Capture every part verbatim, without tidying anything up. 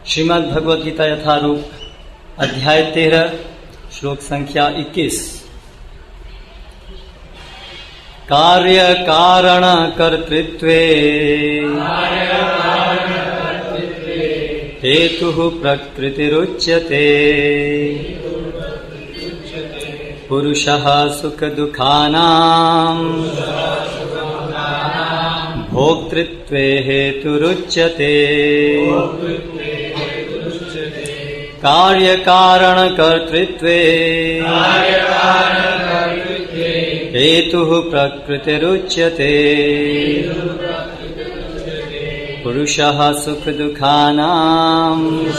श्रीमद् भगवद गीता यथारूप अध्याय तेरह श्लोक संख्या इक्कीस। कार्य कारण कर्तृत्वे हेतुः प्रकृतिरुच्यते पुरुषः सुख दुःखानां भोक्तृत्वे हेतुरुच्यते कार्य कारण कर्तृत्वे हेतुः प्रकृतिरुच्यते पुरुषः सुख दुःखानां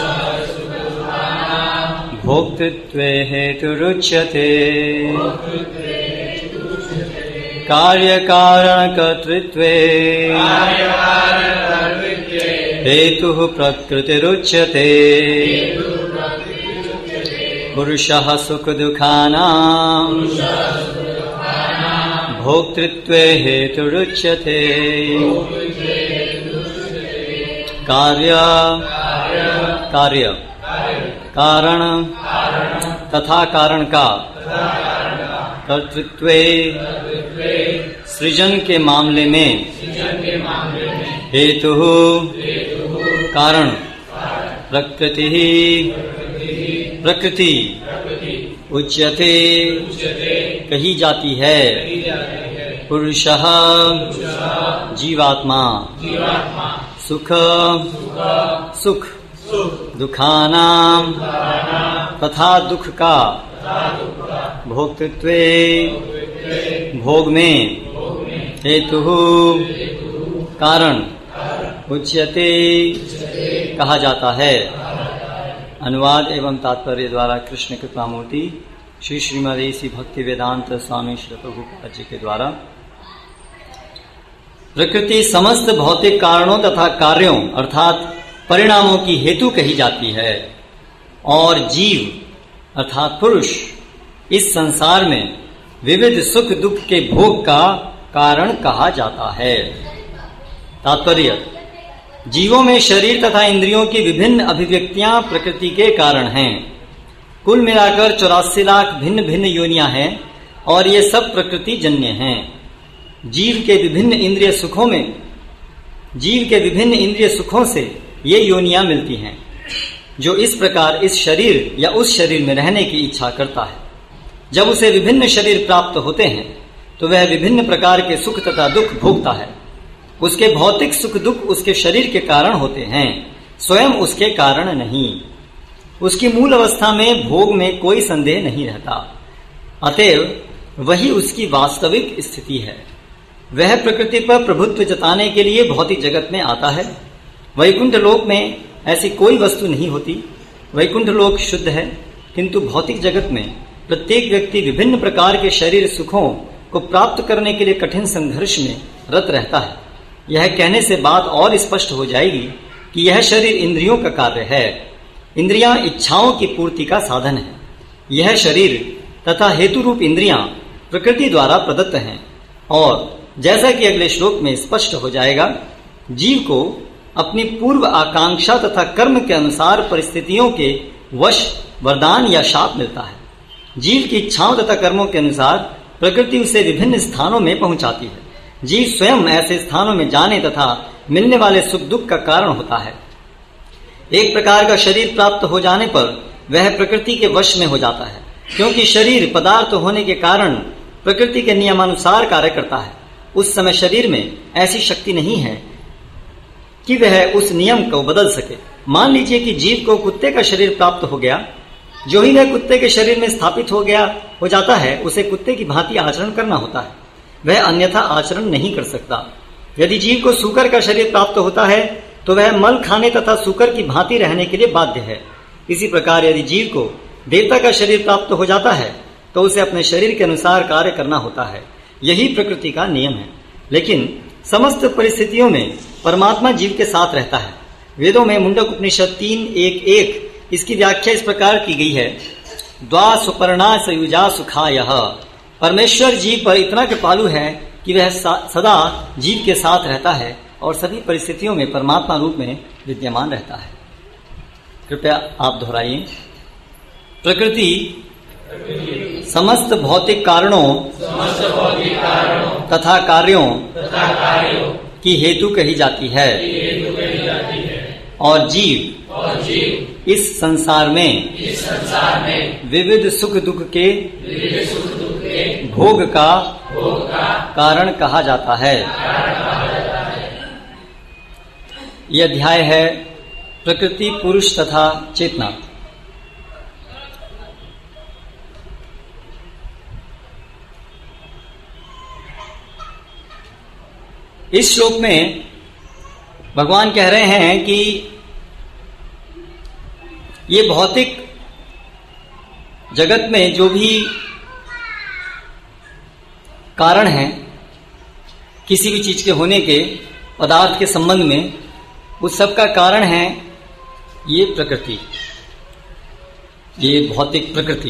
भोक्तृत्वे हेतुरुच्यते कार्य कारण कर्तृत्वे हेतुः प्रकृतिरुच्यते पुरुषः सुख दुःखानां भोक्तृत्वे हेतुरुच्यते कार्य कार्य कारण तथा कारण का कर्तृत्वे सृजन के मामले में हेतु कारण प्रकृति प्रकृति उच्यते कही जाती है पुरुषः जीवात्मा सुख सुख दुःखानां तथा दुख का भोक्तृत्वे भोग में हेतु कारण उच्यते कहा जाता है। अनुवाद एवं तात्पर्य द्वारा कृष्ण कृपामूर्ति श्री श्रीमद ऐसी भक्ति वेदांत स्वामी श्री प्रभुपाद जी के द्वारा। प्रकृति समस्त भौतिक कारणों तथा कार्यों अर्थात परिणामों की हेतु कही जाती है और जीव अर्थात पुरुष इस संसार में विविध सुख दुख के भोग का कारण कहा जाता है। तात्पर्य जीवों में शरीर तथा इंद्रियों की विभिन्न अभिव्यक्तियां प्रकृति के कारण हैं। कुल मिलाकर चौरासी लाख भिन्न भिन्न योनियां हैं और ये सब प्रकृति जन्य हैं। जीव के विभिन्न इंद्रिय सुखों में जीव के विभिन्न इंद्रिय सुखों से ये योनियां मिलती हैं, जो इस प्रकार इस शरीर या उस शरीर में रहने की इच्छा करता है। जब उसे विभिन्न शरीर प्राप्त होते हैं तो वह विभिन्न प्रकार के सुख तथा दुख भोगता है। उसके भौतिक सुख दुख उसके शरीर के कारण होते हैं, स्वयं उसके कारण नहीं। उसकी मूल अवस्था में भोग में कोई संदेह नहीं रहता, अतएव वही उसकी वास्तविक स्थिति है। वह प्रकृति पर प्रभुत्व जताने के लिए भौतिक जगत में आता है। वैकुंठ लोक में ऐसी कोई वस्तु नहीं होती। वैकुंठ लोक शुद्ध है, किंतु भौतिक जगत में प्रत्येक व्यक्ति विभिन्न प्रकार के शरीर सुखों को प्राप्त करने के लिए कठिन संघर्ष में रत रहता है। यह कहने से बात और स्पष्ट हो जाएगी कि यह शरीर इंद्रियों का कार्य है। इंद्रियां इच्छाओं की पूर्ति का साधन है। यह शरीर तथा हेतु रूप इंद्रियां प्रकृति द्वारा प्रदत्त हैं और जैसा कि अगले श्लोक में स्पष्ट हो जाएगा, जीव को अपनी पूर्व आकांक्षा तथा कर्म के अनुसार परिस्थितियों के वश वरदान या शाप मिलता है। जीव की इच्छाओं तथा कर्मों के अनुसार प्रकृति उसे विभिन्न स्थानों में पहुंचाती है। जीव स्वयं ऐसे स्थानों में जाने तथा मिलने वाले सुख दुख का कारण होता है। एक प्रकार का शरीर प्राप्त हो जाने पर वह प्रकृति के वश में हो जाता है, क्योंकि शरीर पदार्थ होने के कारण प्रकृति के नियमानुसार कार्य करता है। उस समय शरीर में ऐसी शक्ति नहीं है कि वह उस नियम को बदल सके। मान लीजिए कि जीव को कुत्ते का शरीर प्राप्त हो गया। जो ही वह कुत्ते के शरीर में स्थापित हो गया हो जाता है, उसे कुत्ते की भांति आचरण करना होता है। वह अन्यथा आचरण नहीं कर सकता। यदि जीव को सूकर का शरीर प्राप्त होता है तो वह मल खाने तथा सूकर की भांति रहने के लिए बाध्य है। इसी प्रकार यदि जीव को देवता का शरीर प्राप्त हो जाता है तो उसे अपने शरीर के अनुसार कार्य करना होता है। यही प्रकृति का नियम है। लेकिन समस्त परिस्थितियों में परमात्मा जीव के साथ रहता है। वेदों में मुंडक उपनिषद तीन एक एक इसकी व्याख्या इस प्रकार की गई है, द्वा सुपर्णा सयुजा सुखायः। परमेश्वर जीव पर इतना कृपालु है कि वह सदा जीव के साथ रहता है और सभी परिस्थितियों में परमात्मा रूप में विद्यमान रहता है। कृपया आप दोहराइए। प्रकृति समस्त भौतिक कारणों तथा कार्यों की हेतु कही जाती है और जीव इस संसार में विविध सुख दुख के भोग का कारण कहा जाता है। यह अध्याय है प्रकृति, पुरुष तथा चेतना। इस श्लोक में भगवान कह रहे हैं कि ये भौतिक जगत में जो भी कारण हैं किसी भी चीज के होने के, पदार्थ के संबंध में, उस सब का कारण है ये प्रकृति, ये भौतिक प्रकृति,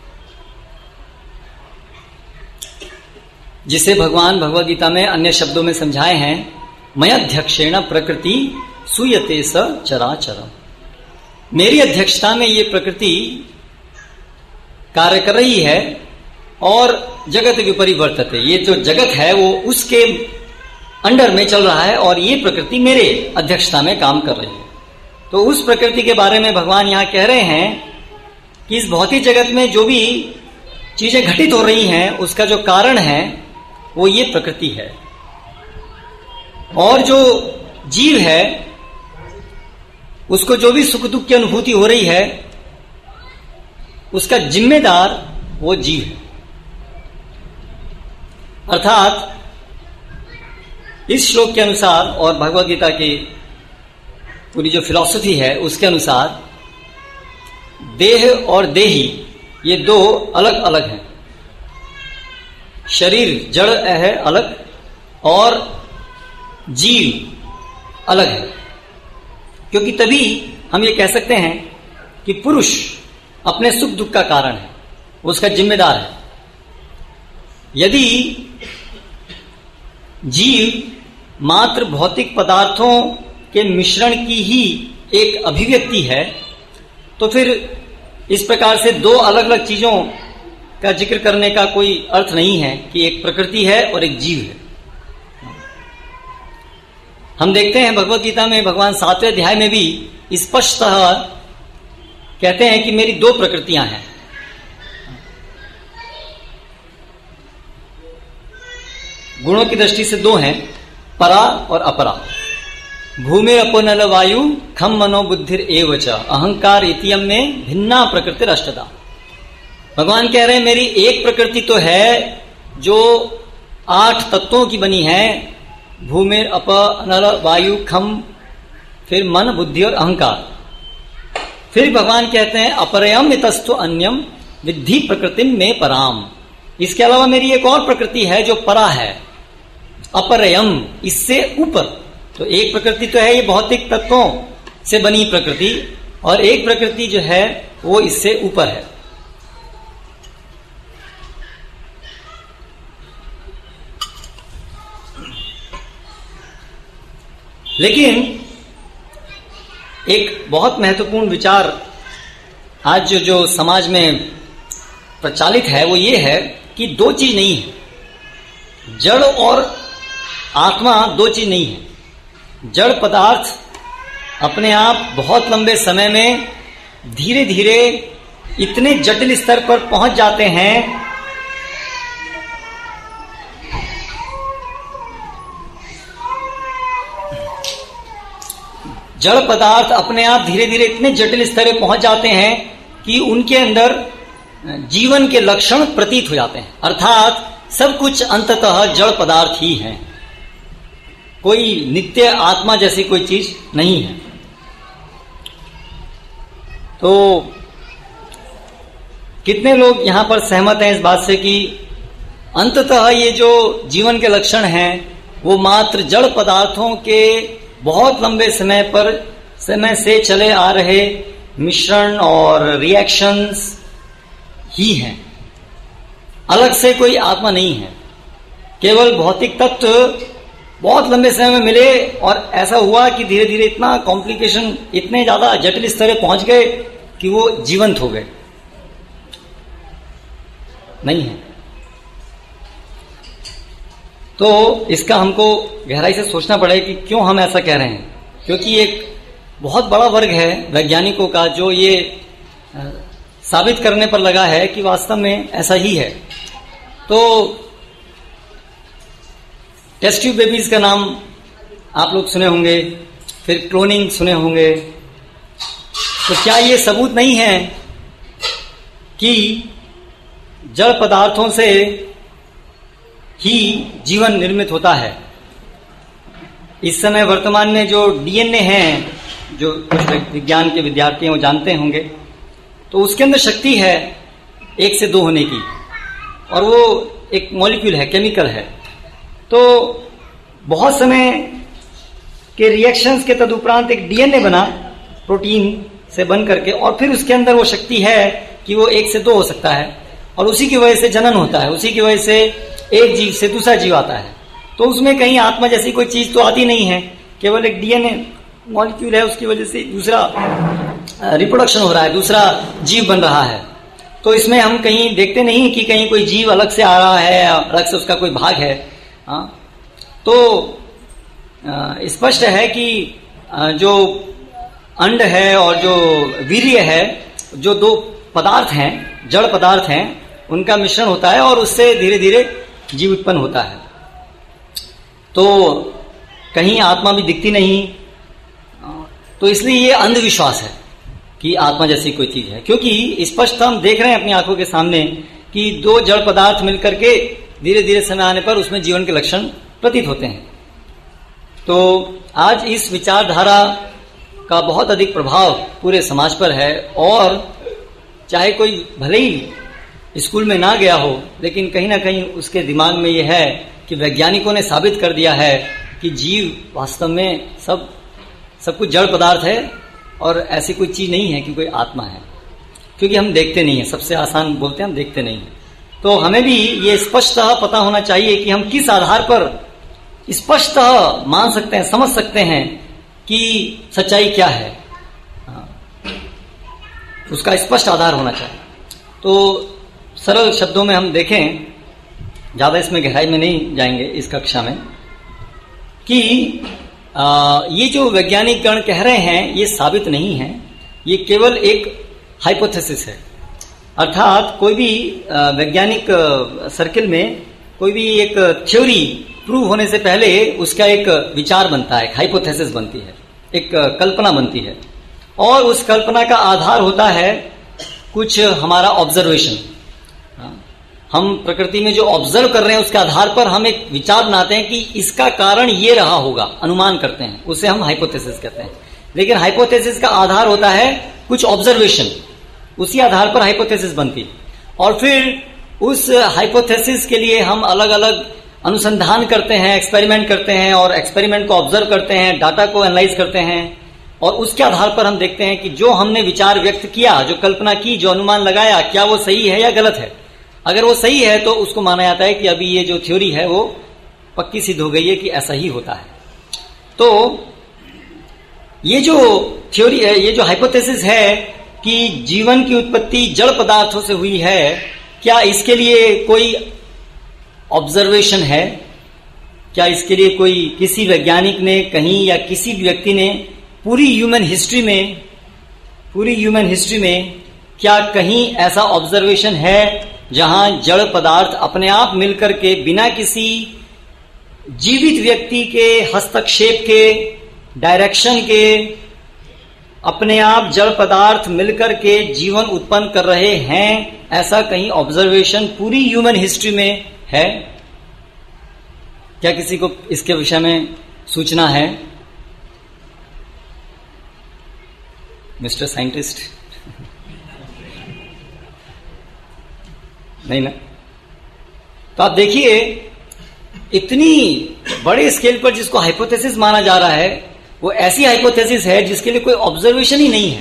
जिसे भगवान भगवद गीता में अन्य शब्दों में समझाए हैं, मयध्यक्षेण प्रकृति सूयते स चराचरम। मेरी अध्यक्षता में ये प्रकृति कार्य कर रही है और जगत विपरिवर्तते, ये जो जगत है वो उसके अंडर में चल रहा है और ये प्रकृति मेरे अध्यक्षता में काम कर रही है। तो उस प्रकृति के बारे में भगवान यहां कह रहे हैं कि इस भौतिक जगत में जो भी चीजें घटित हो रही हैं उसका जो कारण है वो ये प्रकृति है, और जो जीव है उसको जो भी सुख दुख की अनुभूति हो रही है उसका जिम्मेदार वो जीव है। अर्थात इस श्लोक के अनुसार और भगवद गीता की पूरी जो फिलॉसफी है उसके अनुसार देह और देही ये दो अलग अलग हैं। शरीर जड़ है अलग और जीव अलग है, क्योंकि तभी हम ये कह सकते हैं कि पुरुष अपने सुख दुख का कारण है, उसका जिम्मेदार है। यदि जीव मात्र भौतिक पदार्थों के मिश्रण की ही एक अभिव्यक्ति है तो फिर इस प्रकार से दो अलग अलग चीजों का जिक्र करने का कोई अर्थ नहीं है कि एक प्रकृति है और एक जीव है। हम देखते हैं भगवद गीता में भगवान सातवें अध्याय में भी स्पष्टतः कहते हैं कि मेरी दो प्रकृतियां हैं। गुणों की दृष्टि से दो हैं, परा और अपरा। भूमि अपोनल वायु खम मनो बुद्धिर एवच अहंकार इतियम में भिन्ना प्रकृति अष्टदा। भगवान कह रहे हैं मेरी एक प्रकृति तो है जो आठ तत्वों की बनी है, भूमि अप अनल वायु खम, फिर मन बुद्धि और अहंकार। फिर भगवान कहते हैं अपरयम इतस्तु अन्यम विद्धि प्रकृति में पराम। इसके अलावा मेरी एक और प्रकृति है जो परा है, अपरयम, इससे ऊपर। तो एक प्रकृति तो है ये भौतिक तत्वों से बनी प्रकृति, और एक प्रकृति जो है वो इससे ऊपर है। लेकिन एक बहुत महत्वपूर्ण विचार आज जो, जो समाज में प्रचलित है वो ये है कि दो चीज नहीं है, जड़ और आत्मा दो चीज नहीं है। जड़ पदार्थ अपने आप बहुत लंबे समय में धीरे धीरे इतने जटिल स्तर पर पहुंच जाते हैं जड़ पदार्थ अपने आप धीरे धीरे इतने जटिल स्तर पर पहुंच जाते हैं कि उनके अंदर जीवन के लक्षण प्रतीत हो जाते हैं। अर्थात सब कुछ अंततः जड़ पदार्थ ही है, कोई नित्य आत्मा जैसी कोई चीज नहीं है। तो कितने लोग यहां पर सहमत हैं इस बात से कि अंततः ये जो जीवन के लक्षण हैं वो मात्र जड़ पदार्थों के बहुत लंबे समय पर समय से चले आ रहे मिश्रण और रिएक्शंस ही हैं, अलग से कोई आत्मा नहीं है। केवल भौतिक तत्व बहुत लंबे समय में मिले और ऐसा हुआ कि धीरे धीरे इतना कॉम्प्लिकेशन, इतने ज्यादा जटिल स्तर पे पहुंच गए कि वो जीवंत हो गए। नहीं है। तो इसका हमको गहराई से सोचना पड़ेगा कि क्यों हम ऐसा कह रहे हैं, क्योंकि एक बहुत बड़ा वर्ग है वैज्ञानिकों का जो ये साबित करने पर लगा है कि वास्तव में ऐसा ही है। तो टेस्ट ट्यूब बेबीज का नाम आप लोग सुने होंगे, फिर क्लोनिंग सुने होंगे। तो क्या ये सबूत नहीं है कि जड़ पदार्थों से ही जीवन निर्मित होता है? इस समय वर्तमान में जो डीएनए है, जो कुछ विज्ञान के विद्यार्थी हैं वो जानते होंगे, तो उसके अंदर शक्ति है एक से दो होने की, और वो एक मॉलिक्यूल है, केमिकल है। तो बहुत समय के रिएक्शंस के तदुपरांत एक डीएनए बना प्रोटीन से बन करके, और फिर उसके अंदर वो शक्ति है कि वो एक से दो हो सकता है, और उसी की वजह से जनन होता है, उसी की वजह से एक जीव से दूसरा जीव आता है। तो उसमें कहीं आत्मा जैसी कोई चीज तो आती नहीं है, केवल एक डीएनए मॉलिक्यूल है, उसकी वजह से दूसरा रिप्रोडक्शन हो रहा है, दूसरा जीव बन रहा है। तो इसमें हम कहीं देखते नहीं कि कहीं कोई जीव अलग से आ रहा है, अलग से उसका कोई भाग है। हाँ, तो स्पष्ट है कि जो अंड है और जो वीर्य है, जो दो पदार्थ हैं, जड़ पदार्थ हैं, उनका मिश्रण होता है और उससे धीरे धीरे जीव उत्पन्न होता है। तो कहीं आत्मा भी दिखती नहीं, तो इसलिए ये अंधविश्वास है कि आत्मा जैसी कोई चीज है, क्योंकि स्पष्ट हम देख रहे हैं अपनी आंखों के सामने कि दो जड़ पदार्थ मिलकर के धीरे धीरे समय आने पर उसमें जीवन के लक्षण प्रतीत होते हैं। तो आज इस विचारधारा का बहुत अधिक प्रभाव पूरे समाज पर है, और चाहे कोई भले ही स्कूल में ना गया हो, लेकिन कहीं ना कहीं उसके दिमाग में यह है कि वैज्ञानिकों ने साबित कर दिया है कि जीव वास्तव में सब सब कुछ जड़ पदार्थ है, और ऐसी कोई चीज नहीं है कि कोई आत्मा है, क्योंकि हम देखते नहीं है। सबसे आसान बोलते हैं, हम देखते नहीं है। तो हमें भी ये स्पष्टतः पता होना चाहिए कि हम किस आधार पर स्पष्टतः मान सकते हैं, समझ सकते हैं कि सच्चाई क्या है। उसका स्पष्ट आधार होना चाहिए। तो सरल शब्दों में हम देखें, ज्यादा इसमें गहराई में नहीं जाएंगे इस कक्षा में, कि आ, ये जो वैज्ञानिक गण कह रहे हैं ये साबित नहीं है, ये केवल एक हाइपोथेसिस है। अर्थात कोई भी वैज्ञानिक सर्किल में कोई भी एक थ्योरी प्रूव होने से पहले उसका एक विचार बनता है, एक हाइपोथेसिस बनती है, एक कल्पना बनती है, और उस कल्पना का आधार होता है कुछ हमारा ऑब्जर्वेशन। हम प्रकृति में जो ऑब्जर्व कर रहे हैं उसके आधार पर हम एक विचार बनाते हैं कि इसका कारण ये रहा होगा, अनुमान करते हैं, उसे हम हाइपोथेसिस कहते हैं। लेकिन हाइपोथेसिस का आधार होता है कुछ ऑब्जर्वेशन, उसी आधार पर हाइपोथेसिस बनती, और फिर उस हाइपोथेसिस के लिए हम अलग अलग अनुसंधान करते हैं, एक्सपेरिमेंट करते हैं, और एक्सपेरिमेंट को ऑब्जर्व करते हैं, डाटा को एनालाइज करते हैं, और उसके आधार पर हम देखते हैं कि जो हमने विचार व्यक्त किया, जो कल्पना की, जो अनुमान लगाया, क्या वो सही है या गलत है। अगर वो सही है तो उसको माना जाता है कि अभी ये जो थ्योरी है वो पक्की सिद्ध हो गई है कि ऐसा ही होता है। तो ये जो थ्योरी है, ये जो हाइपोथेसिस है कि जीवन की उत्पत्ति जड़ पदार्थों से हुई है, क्या इसके लिए कोई ऑब्जर्वेशन है? क्या इसके लिए कोई किसी वैज्ञानिक ने कहीं या किसी व्यक्ति ने पूरी ह्यूमन हिस्ट्री में पूरी ह्यूमन हिस्ट्री में क्या कहीं ऐसा ऑब्जर्वेशन है जहां जड़ पदार्थ अपने आप मिलकर के बिना किसी जीवित व्यक्ति के हस्तक्षेप के, डायरेक्शन के, अपने आप जड़ पदार्थ मिलकर के जीवन उत्पन्न कर रहे हैं? ऐसा कहीं ऑब्जर्वेशन पूरी ह्यूमन हिस्ट्री में है? क्या किसी को इसके विषय में सूचना है? Mister scientist? नहीं ना? तो आप देखिए, इतनी बड़े स्केल पर जिसको हाइपोथेसिस माना जा रहा है, वो ऐसी हाइपोथेसिस है जिसके लिए कोई ऑब्जर्वेशन ही नहीं है,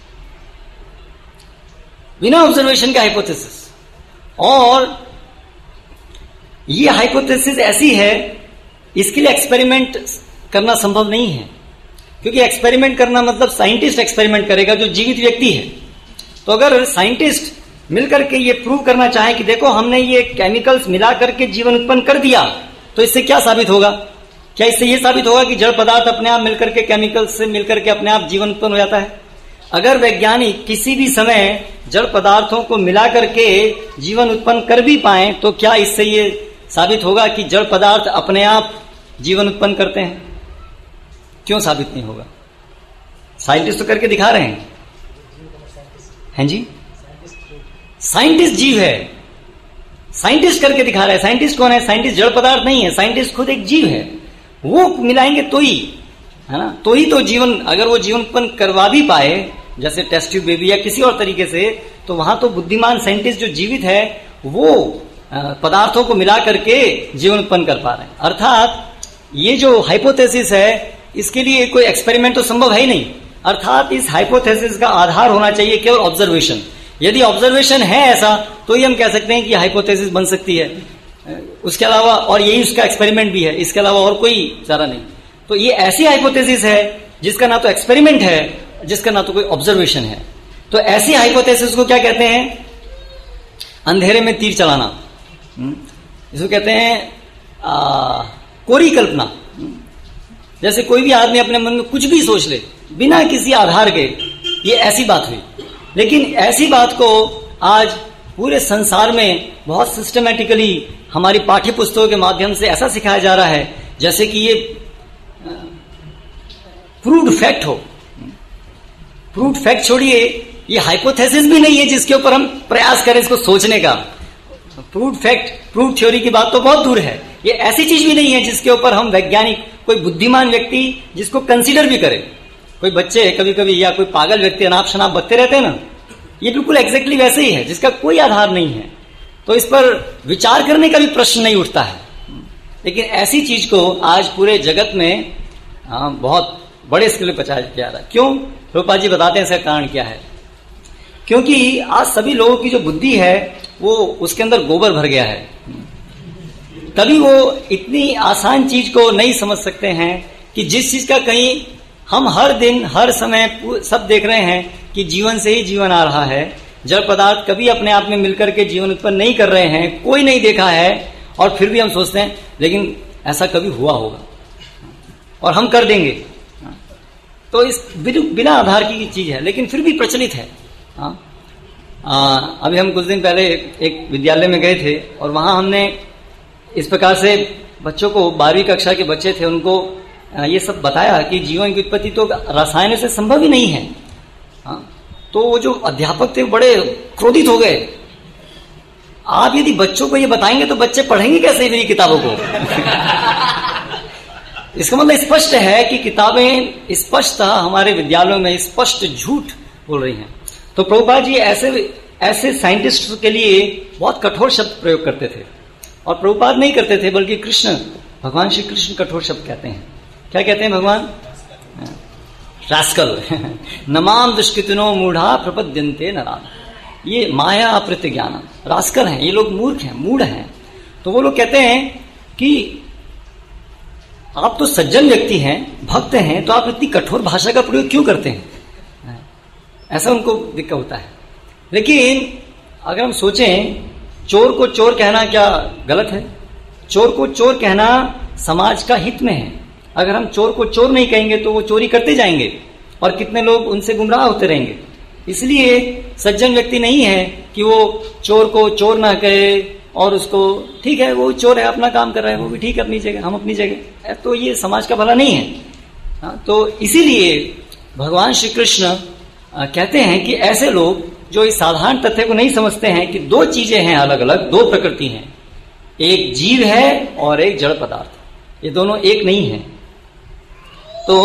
बिना ऑब्जर्वेशन का हाइपोथेसिस। और ये हाइपोथेसिस ऐसी है इसके लिए एक्सपेरिमेंट करना संभव नहीं है, क्योंकि एक्सपेरिमेंट करना मतलब साइंटिस्ट एक्सपेरिमेंट करेगा जो जीवित व्यक्ति है। तो अगर साइंटिस्ट मिलकर के ये प्रूव करना चाहे कि देखो हमने ये केमिकल्स मिला करके जीवन उत्पन्न कर दिया, तो इससे क्या साबित होगा? क्या इससे ये साबित होगा कि जड़ पदार्थ अपने आप मिलकर के केमिकल्स से मिलकर के अपने आप जीवन उत्पन्न हो जाता है? अगर वैज्ञानिक किसी भी समय जड़ पदार्थों को मिला करके जीवन उत्पन्न कर भी पाए, तो क्या इससे ये साबित होगा कि जड़ पदार्थ अपने आप जीवन उत्पन्न करते हैं? क्यों साबित नहीं होगा? साइंटिस्ट तो करके दिखा रहे हैं, हैं जी? साइंटिस्ट जीव है, साइंटिस्ट करके दिखा रहा है। साइंटिस्ट कौन है? साइंटिस्ट जड़ पदार्थ नहीं है, साइंटिस्ट खुद एक जीव है। वो मिलाएंगे तो ही, है ना, तो ही तो जीवन, अगर वो जीवन उत्पन्न करवा भी पाए, जैसे टेस्ट ट्यूब बेबी या किसी और तरीके से, तो वहां तो बुद्धिमान साइंटिस्ट जो जीवित है वो पदार्थों को मिला करके जीवन उत्पन्न कर पा रहे हैं। अर्थात ये जो हाइपोथेसिस है, इसके लिए कोई एक्सपेरिमेंट तो संभव है ही नहीं। अर्थात इस हाइपोथेसिस का आधार होना चाहिए केवल ऑब्जर्वेशन। यदि ऑब्जर्वेशन है ऐसा, तो ही हम कह सकते हैं कि हाइपोथेसिस बन सकती है। उसके अलावा, और यही उसका एक्सपेरिमेंट भी है, इसके अलावा और कोई चारा नहीं। तो ये ऐसी हाइपोथेसिस है जिसका ना तो एक्सपेरिमेंट है, जिसका ना तो कोई ऑब्जर्वेशन है। तो ऐसी हाइपोथेसिस को क्या कहते हैं? अंधेरे में तीर चलाना। इसको कहते हैं आ, कोरी कल्पना। जैसे कोई भी आदमी अपने मन में कुछ भी सोच ले बिना किसी आधार के, ये ऐसी बात हुई। लेकिन ऐसी बात को आज पूरे संसार में बहुत सिस्टमैटिकली हमारी पाठ्य पुस्तकों के माध्यम से ऐसा सिखाया जा रहा है जैसे कि ये प्रूव्ड फैक्ट हो। प्रूव्ड फैक्ट छोड़िए, ये हाइपोथेसिस भी नहीं है जिसके ऊपर हम प्रयास करें इसको सोचने का। प्रूव्ड फैक्ट, प्रूव्ड थ्योरी की बात तो बहुत दूर है। ये ऐसी चीज भी नहीं है जिसके ऊपर हम वैज्ञानिक, कोई बुद्धिमान व्यक्ति जिसको कंसीडर भी करे। कोई बच्चे कभी कभी या कोई पागल व्यक्ति अनाप शनाप बकते रहते हैं ना, ये बिल्कुल एग्जैक्टली वैसे ही है, जिसका कोई आधार नहीं है। तो इस पर विचार करने का भी प्रश्न नहीं उठता है। लेकिन ऐसी चीज को आज पूरे जगत में आ, बहुत बड़े स्केल पर प्रचार किया जा रहा है। क्यों? प्रभुपाद जी बताते हैं इसका कारण क्या है। क्योंकि आज सभी लोगों की जो बुद्धि है वो उसके अंदर गोबर भर गया है। तभी वो इतनी आसान चीज को नहीं समझ सकते हैं कि जिस चीज का कहीं हम हर दिन हर समय सब देख रहे हैं कि जीवन से ही जीवन आ रहा है। जड़ पदार्थ कभी अपने आप में मिलकर के जीवन उत्पन्न नहीं कर रहे हैं, कोई नहीं देखा है, और फिर भी हम सोचते हैं लेकिन ऐसा कभी हुआ होगा और हम कर देंगे। तो इस बिना आधार की चीज है, लेकिन फिर भी प्रचलित है। हाँ, आ, अभी हम कुछ दिन पहले एक विद्यालय में गए थे और वहां हमने इस प्रकार से बच्चों को, बारहवीं कक्षा के बच्चे थे, उनको ये सब बताया कि जीवन की उत्पत्ति तो रसायनों से संभव ही नहीं है। हाँ, तो वो जो अध्यापक थे बड़े क्रोधित हो गए। आप यदि बच्चों को ये बताएंगे तो बच्चे पढ़ेंगे कैसे मेरी किताबों को? इसका मतलब स्पष्ट है कि किताबें स्पष्टतः हमारे विद्यालयों में स्पष्ट झूठ बोल रही हैं। तो प्रभुपाद जी ऐसे ऐसे साइंटिस्ट के लिए बहुत कठोर शब्द प्रयोग करते थे, और प्रभुपाद नहीं करते थे बल्कि कृष्ण, भगवान श्री कृष्ण कठोर शब्द कहते हैं। क्या कहते हैं भगवान? रास्कल। नमाम दुष्कृतिनो मूढ़ा प्रपद्यन्ते नराम। ये माया अप्रत्य ज्ञान, रास्कल हैं ये लोग, मूर्ख हैं, मूढ़ हैं। तो वो लोग कहते हैं कि आप तो सज्जन व्यक्ति हैं, भक्त हैं, तो आप इतनी कठोर भाषा का प्रयोग क्यों करते हैं? ऐसा उनको दिक्कत होता है। लेकिन अगर हम सोचें, चोर को चोर कहना क्या गलत है? चोर को चोर कहना समाज का हित में है। अगर हम चोर को चोर नहीं कहेंगे तो वो चोरी करते जाएंगे और कितने लोग उनसे गुमराह होते रहेंगे। इसलिए सज्जन व्यक्ति नहीं है कि वो चोर को चोर ना कहे और उसको, ठीक है वो चोर है, अपना काम कर रहा है, वो भी ठीक है अपनी जगह, हम अपनी जगह, तो ये समाज का भला नहीं है। हाँ, तो इसीलिए भगवान श्री कृष्ण कहते हैं कि ऐसे लोग जो इस साधारण तथ्य को नहीं समझते हैं कि दो चीजें हैं अलग अलग, दो प्रकृति हैं, एक जीव है और एक जड़ पदार्थ, ये दोनों एक नहीं है। तो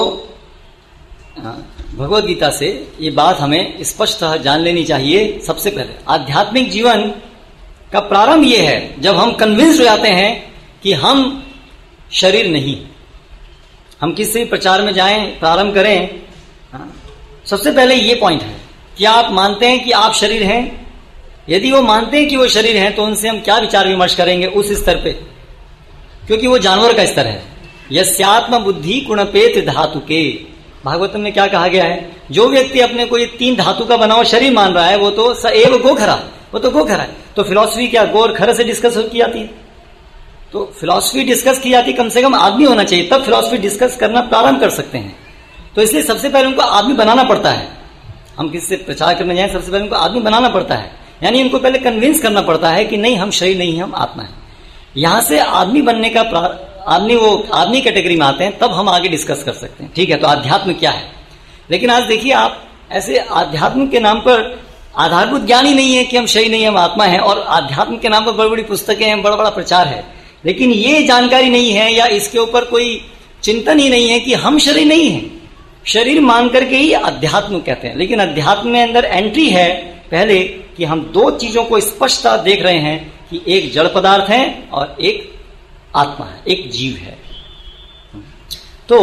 भगवद गीता से ये बात हमें स्पष्टतः जान लेनी चाहिए। सबसे पहले आध्यात्मिक जीवन का प्रारंभ ये है जब हम कन्विंस हो जाते हैं कि हम शरीर नहीं। हम किसी भी प्रचार में जाएं, प्रारंभ करें, सबसे पहले ये पॉइंट है कि आप मानते हैं कि आप शरीर हैं। यदि वो मानते हैं कि वो शरीर हैं तो उनसे हम क्या विचार विमर्श करेंगे उस स्तर पे, क्योंकि वो जानवर का स्तर है। यस्यात्म बुद्धि कुणपेत धातु के। भागवतम में क्या कहा गया है, जो व्यक्ति अपने को ये तीन धातु का बना हुआ शरीर मान रहा है वो तो स एव गोखरा, वो तो गोखरा है। तो फिलॉसफी क्या गो और खर से डिस्कस की जाती है? तो फिलॉसफी डिस्कस की जाती, कम से कम आदमी होना चाहिए तब फिलॉसफी डिस्कस करना प्रारंभ कर सकते हैं। तो इसलिए सबसे पहले उनको आदमी बनाना पड़ता है। हम किसी से प्रचार करने जाए सबसे पहले उनको आदमी बनाना पड़ता है, यानी इनको पहले कन्विंस करना पड़ता है कि नहीं हम शरीर नहीं है, हम आत्मा है। यहां से आदमी बनने का आदमी वो आदमी कैटेगरी में आते हैं, तब हम आगे डिस्कस कर सकते हैं। ठीक है, तो अध्यात्म क्या है। लेकिन आज देखिए आप ऐसे आध्यात्म के नाम पर आधारभूत ज्ञान ही नहीं है कि हम शरीर नहीं हम आत्मा है, और आध्यात्म के नाम पर बड़ी बड़ी पुस्तकें हैं, बड़ा बड़ा प्रचार है, लेकिन ये जानकारी नहीं है या इसके ऊपर कोई चिंतन ही नहीं है कि हम शरीर नहीं है। शरीर मान करके ही अध्यात्म कहते हैं, लेकिन अध्यात्म में अंदर एंट्री है पहले कि हम दो चीजों को स्पष्टता देख रहे हैं कि एक जड़ पदार्थ है और एक आत्मा है, एक जीव है। तो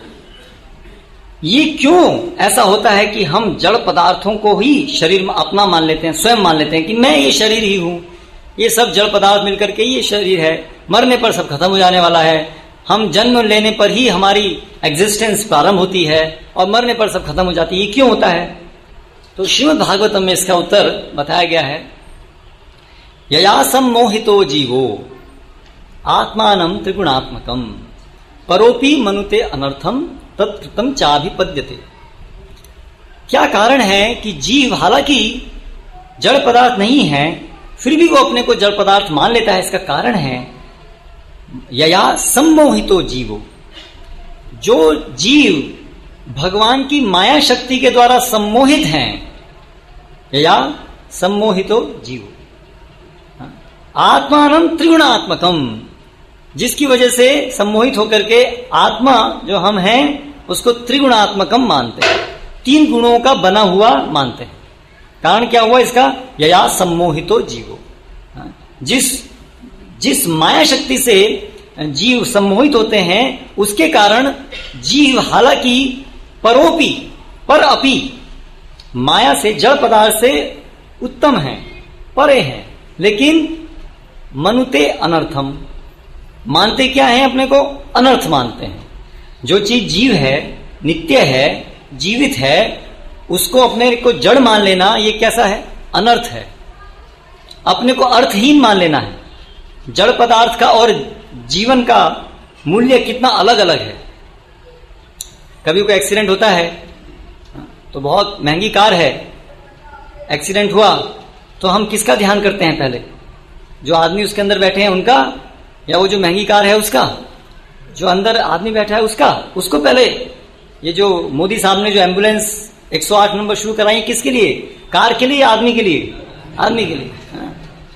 ये क्यों ऐसा होता है कि हम जड़ पदार्थों को ही शरीर में अपना मान लेते हैं, स्वयं मान लेते हैं कि मैं ये शरीर ही हूं, ये सब जड़ पदार्थ मिलकर के ये शरीर है, मरने पर सब खत्म हो जाने वाला है, हम जन्म लेने पर ही हमारी एग्जिस्टेंस प्रारंभ होती है और मरने पर सब खत्म हो जाती है। ये क्यों होता है? तो श्रीमद् भागवतम में इसका उत्तर बताया गया है, यया सम्मोहितो जीवो आत्मानं त्रिगुणात्मकम परोपि मनुते अनर्थम तत्कृतम चाभिपद्यते। क्या कारण है कि जीव हालांकि जड़ पदार्थ नहीं है फिर भी वो अपने को जड़ पदार्थ मान लेता है? इसका कारण है यया सम्मोहितो जीवो, जो जीव भगवान की माया शक्ति के द्वारा सम्मोहित हैं, यया सम्मोहितो जीवो आत्मानं त्रिगुणात्मकम, जिसकी वजह से सम्मोहित होकर के आत्मा जो हम हैं उसको त्रिगुणात्मकम मानते हैं, तीन गुणों का बना हुआ मानते हैं। कारण क्या हुआ इसका? यया सम्मोहितो जीवो, जिस जिस माया शक्ति से जीव सम्मोहित होते हैं उसके कारण जीव हालांकि परोपी पर अपी माया से जड़ पदार्थ से उत्तम है, परे हैं, लेकिन मनुते अनर्थम, मानते क्या है? अपने को अनर्थ मानते हैं। जो चीज जीव है, नित्य है, जीवित है, उसको अपने को जड़ मान लेना ये कैसा है? अनर्थ है। अपने को अर्थहीन मान लेना है। जड़ पदार्थ का और जीवन का मूल्य कितना अलग अलग है। कभी कोई एक्सीडेंट होता है तो बहुत महंगी कार है, एक्सीडेंट हुआ तो हम किसका ध्यान करते हैं? पहले जो आदमी उसके अंदर बैठे हैं उनका, या वो जो महंगी कार है उसका? जो अंदर आदमी बैठा है उसका, उसको पहले। ये जो मोदी साहब ने जो एम्बुलेंस एक सौ आठ नंबर शुरू कराई, किसके लिए? कार के लिए, आदमी के लिए? आदमी के लिए। हाँ।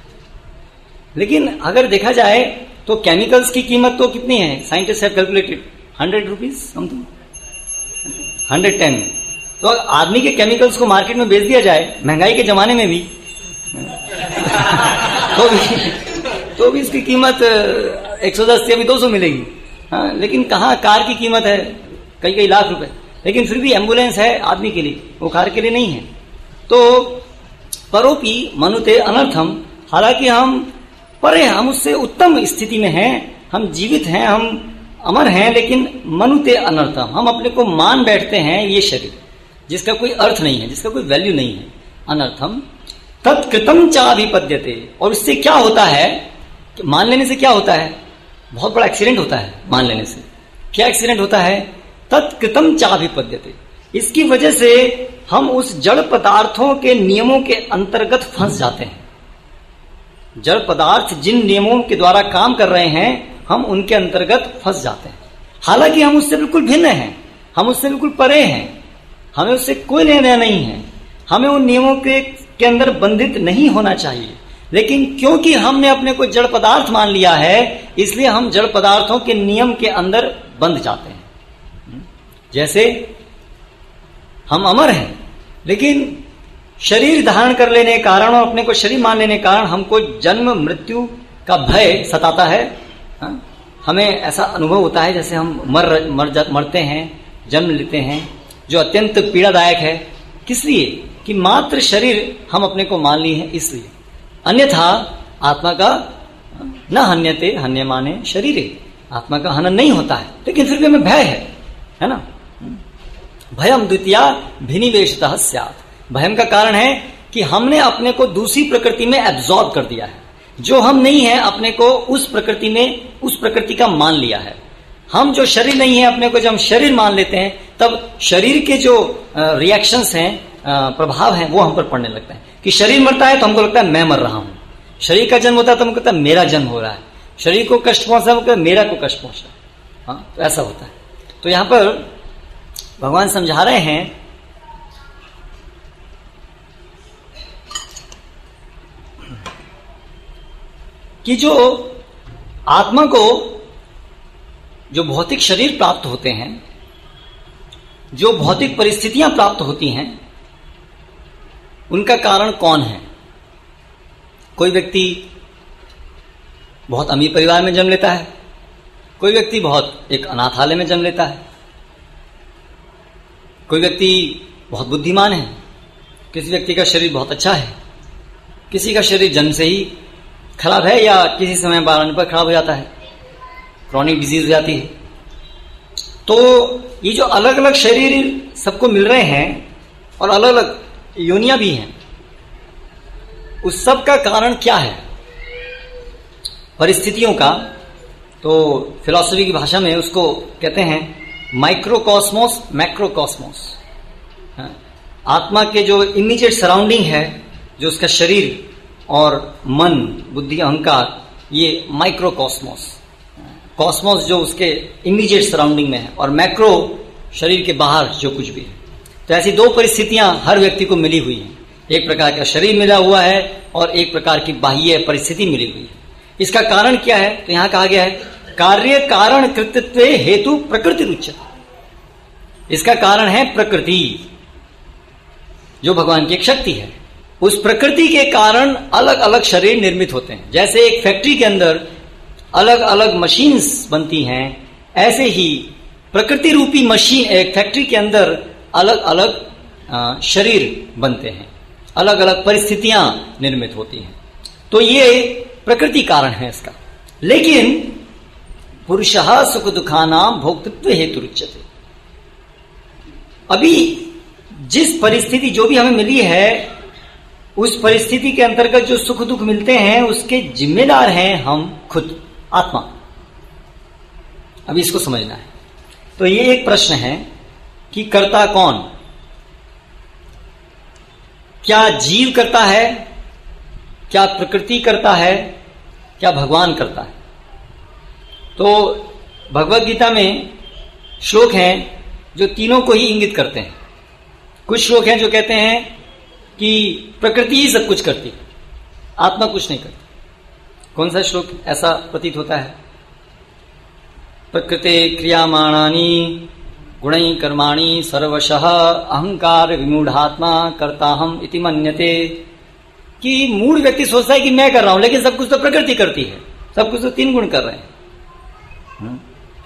लेकिन अगर देखा जाए तो केमिकल्स की कीमत तो कितनी है? Scientist have calculated hundred rupees something, hundred ten. तो आदमी के केमिकल्स को मार्केट में बेच दिया जाए महंगाई के जमाने में भी तो भी तो भी इसकी कीमत एक सौ दस से अभी दो सौ मिलेगी। हाँ, लेकिन कहाँ कार की कीमत है कई कई लाख रुपए, लेकिन फिर भी एम्बुलेंस है आदमी के लिए, वो कार के लिए नहीं है। तो परोपी मनुते अनर्थम, हालांकि हम परे, हम उससे उत्तम स्थिति में हैं, हम जीवित हैं, हम अमर हैं, लेकिन मनुते अनर्थम, हम अपने को मान बैठते हैं ये शरीर जिसका कोई अर्थ नहीं है, जिसका कोई वैल्यू नहीं है। अनर्थम तत्कृतम चाभिपद्यते, और इससे क्या होता है? मान लेने से क्या होता है? बहुत बड़ा एक्सीडेंट होता है मान लेने से। क्या एक्सीडेंट होता है? तत्कृतम चाभिपद्यते, इसकी वजह से हम उस जड़ पदार्थों के नियमों के अंतर्गत फंस जाते हैं। जड़ पदार्थ जिन नियमों के द्वारा काम कर रहे हैं हम उनके अंतर्गत फंस जाते हैं, हालांकि हम उससे बिल्कुल भिन्न हैं, हम उससे बिल्कुल परे हैं, हमें उससे कोई लेना नहीं है, हमें उन नियमों के, के अंदर बंधित नहीं होना चाहिए। लेकिन क्योंकि हमने अपने को जड़ पदार्थ मान लिया है इसलिए हम जड़ पदार्थों के नियम के अंदर बंध जाते हैं। जैसे हम अमर हैं, लेकिन शरीर धारण कर लेने के कारण और अपने को शरीर मान लेने के कारण हमको जन्म मृत्यु का भय सताता है। हा? हमें ऐसा अनुभव होता है जैसे हम मर मर मरते हैं, जन्म लेते हैं, जो अत्यंत पीड़ादायक है। किस लिए? कि मात्र शरीर हम अपने को मान लिए हैं इसलिए, अन्यथा आत्मा का न हन्यते हन्यमाने शरीरे, आत्मा का हनन नहीं होता है, लेकिन फिर भी हमें भय है, है ना। भयम द्वितीया भिनिवेशतः स्यात्। भयम का कारण है कि हमने अपने को दूसरी प्रकृति में एब्जॉर्ब कर दिया है। जो हम नहीं है अपने को उस प्रकृति में, उस प्रकृति का मान लिया है। हम जो शरीर नहीं है अपने को जब हम शरीर मान लेते हैं, तब शरीर के जो रिएक्शंस हैं, प्रभाव हैं, वो हम पर पड़ने लगता है। कि शरीर मरता है तो हमको लगता है मैं मर रहा हूं, शरीर का जन्म होता है तो हमको लगता है मेरा जन्म हो रहा है, शरीर को कष्ट पहुंच रहा है मेरा को कष्ट पहुंच रहा है। हाँ, तो ऐसा होता है। तो यहां पर भगवान समझा रहे हैं कि जो आत्मा को जो भौतिक शरीर प्राप्त होते हैं, जो भौतिक परिस्थितियां प्राप्त होती हैं, उनका कारण कौन है। कोई व्यक्ति बहुत अमीर परिवार में जन्म लेता है, कोई व्यक्ति बहुत एक अनाथालय में जन्म लेता है, कोई व्यक्ति बहुत बुद्धिमान है, किसी व्यक्ति का शरीर बहुत अच्छा है, किसी का शरीर जन्म से ही खराब है या किसी समय बारने पर खराब हो जाता है, क्रॉनिक डिजीज हो जाती है। तो ये जो अलग अलग शरीर सबको मिल रहे हैं और अलग अलग योनियां भी हैं, उस सब का कारण क्या है, परिस्थितियों का। तो फिलॉसफी की भाषा में उसको कहते हैं माइक्रोकॉस्मोस, मैक्रोकॉस्मोस। आत्मा के जो इमीडिएट सराउंडिंग है, जो उसका शरीर और मन, बुद्धि, अहंकार, ये माइक्रोकॉस्मोस। कॉस्मोस जो उसके इमीडिएट सराउंडिंग में है, और मैक्रो शरीर के बाहर जो कुछ भी है। तो ऐसी दो परिस्थितियां हर व्यक्ति को मिली हुई हैं। एक प्रकार का शरीर मिला हुआ है और एक प्रकार की बाह्य परिस्थिति मिली हुई है। इसका कारण क्या है, तो यहां कहा गया है कार्य कारण कृतित्व हेतु प्रकृति उच्यते। इसका कारण है प्रकृति, जो भगवान की एक शक्ति है। उस प्रकृति के कारण अलग अलग शरीर निर्मित होते हैं। जैसे एक फैक्ट्री के अंदर अलग अलग मशीन्स बनती हैं, ऐसे ही प्रकृति रूपी मशीन, एक फैक्ट्री के अंदर अलग अलग शरीर बनते हैं, अलग अलग परिस्थितियां निर्मित होती हैं। तो ये प्रकृति कारण है इसका। लेकिन पुरुषः सुख दुखानाम भोक्तृत्व हेतु उच्यते। अभी जिस परिस्थिति जो भी हमें मिली है, उस परिस्थिति के अंतर्गत जो सुख दुख मिलते हैं, उसके जिम्मेदार हैं हम खुद, आत्मा। अभी इसको समझना है। तो ये एक प्रश्न है कि कर्ता कौन, क्या जीव करता है, क्या प्रकृति करता है, क्या भगवान करता है। तो भगवत गीता में श्लोक हैं जो तीनों को ही इंगित करते हैं। कुछ श्लोक हैं जो कहते हैं कि प्रकृति ही सब कुछ करती, आत्मा कुछ नहीं करती। कौन सा श्लोक ऐसा प्रतीत होता है? प्रकृते क्रियामाणानि गुणै कर्माणि सर्वशः अहंकार विमूढ़ात्मा कर्ताहम इति मन्यते। कि मूढ़ व्यक्ति सोचता है कि मैं कर रहा हूं, लेकिन सब कुछ तो प्रकृति करती है, सब कुछ तो तीन गुण कर रहे हैं।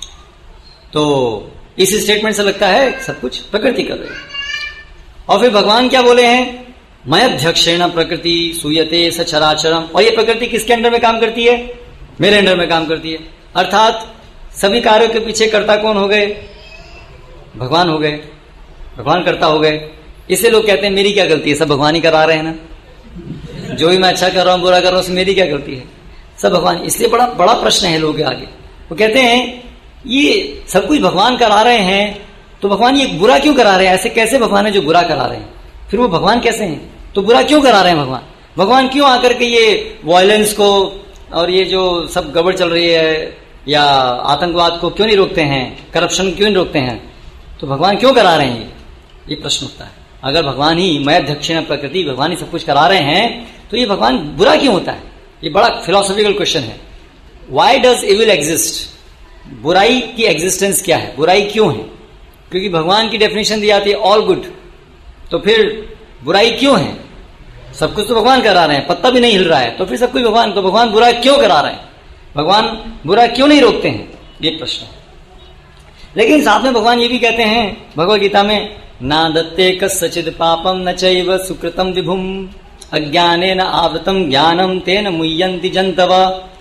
तो इस स्टेटमेंट से लगता है सब कुछ प्रकृति कर रही है। और फिर भगवान क्या बोले हैं? मयध्यक्षेण प्रकृति सूयते सचराचरम। और ये प्रकृति किसके अंडर में काम करती है? मेरे अंडर में काम करती है। अर्थात सभी कार्यों के पीछे कर्ता कौन हो गए? भगवान हो गए, भगवान कर्ता हो गए। इससे लोग कहते हैं मेरी क्या गलती है, सब भगवान ही करा रहे हैं ना, जो भी मैं अच्छा कर रहा हूं बुरा कर रहा हूं उसमें मेरी क्या गलती है, सब भगवान। इसलिए बड़ा बड़ा प्रश्न है लोगों के आगे। वो कहते हैं ये सब कुछ भगवान करा रहे हैं, तो भगवान ये बुरा क्यों करा रहे हैं? ऐसे कैसे भगवान है जो बुरा करा रहे हैं? फिर वो भगवान कैसे हैं? तो बुरा क्यों करा रहे हैं भगवान? भगवान क्यों आकर के ये वायलेंस को और ये जो सब गड़बड़ चल रही है या आतंकवाद को क्यों नहीं रोकते हैं, करप्शन क्यों नहीं रोकते हैं? तो भगवान क्यों करा रहे हैं? ये प्रश्न उठता है। अगर भगवान ही मयध्यक्षेण प्रकृति, भगवान ही सब कुछ करा रहे हैं, तो ये भगवान बुरा क्यों होता है? ये बड़ा फिलोसॉफिकल क्वेश्चन है। Why does evil exist? बुराई की एग्जिस्टेंस क्या है, बुराई क्यों है? क्योंकि भगवान की डेफिनेशन दी जाती है ऑल गुड, तो फिर बुराई क्यों है? सब कुछ तो भगवान करा रहे हैं, पत्ता भी नहीं हिल रहा है, तो फिर सब कुछ भगवान, तो भगवान बुरा क्यों करा रहे हैं? भगवान बुरा क्यों नहीं रोकते हैं? ये प्रश्न है। लेकिन साथ में भगवान ये भी कहते हैं भगवद गीता में, ना दत्ते कस्यचिद पापम न चैव सुकृतम विभुम अज्ञानेन आवृतम ज्ञानम तेन मुह्यन्ति जन्तव।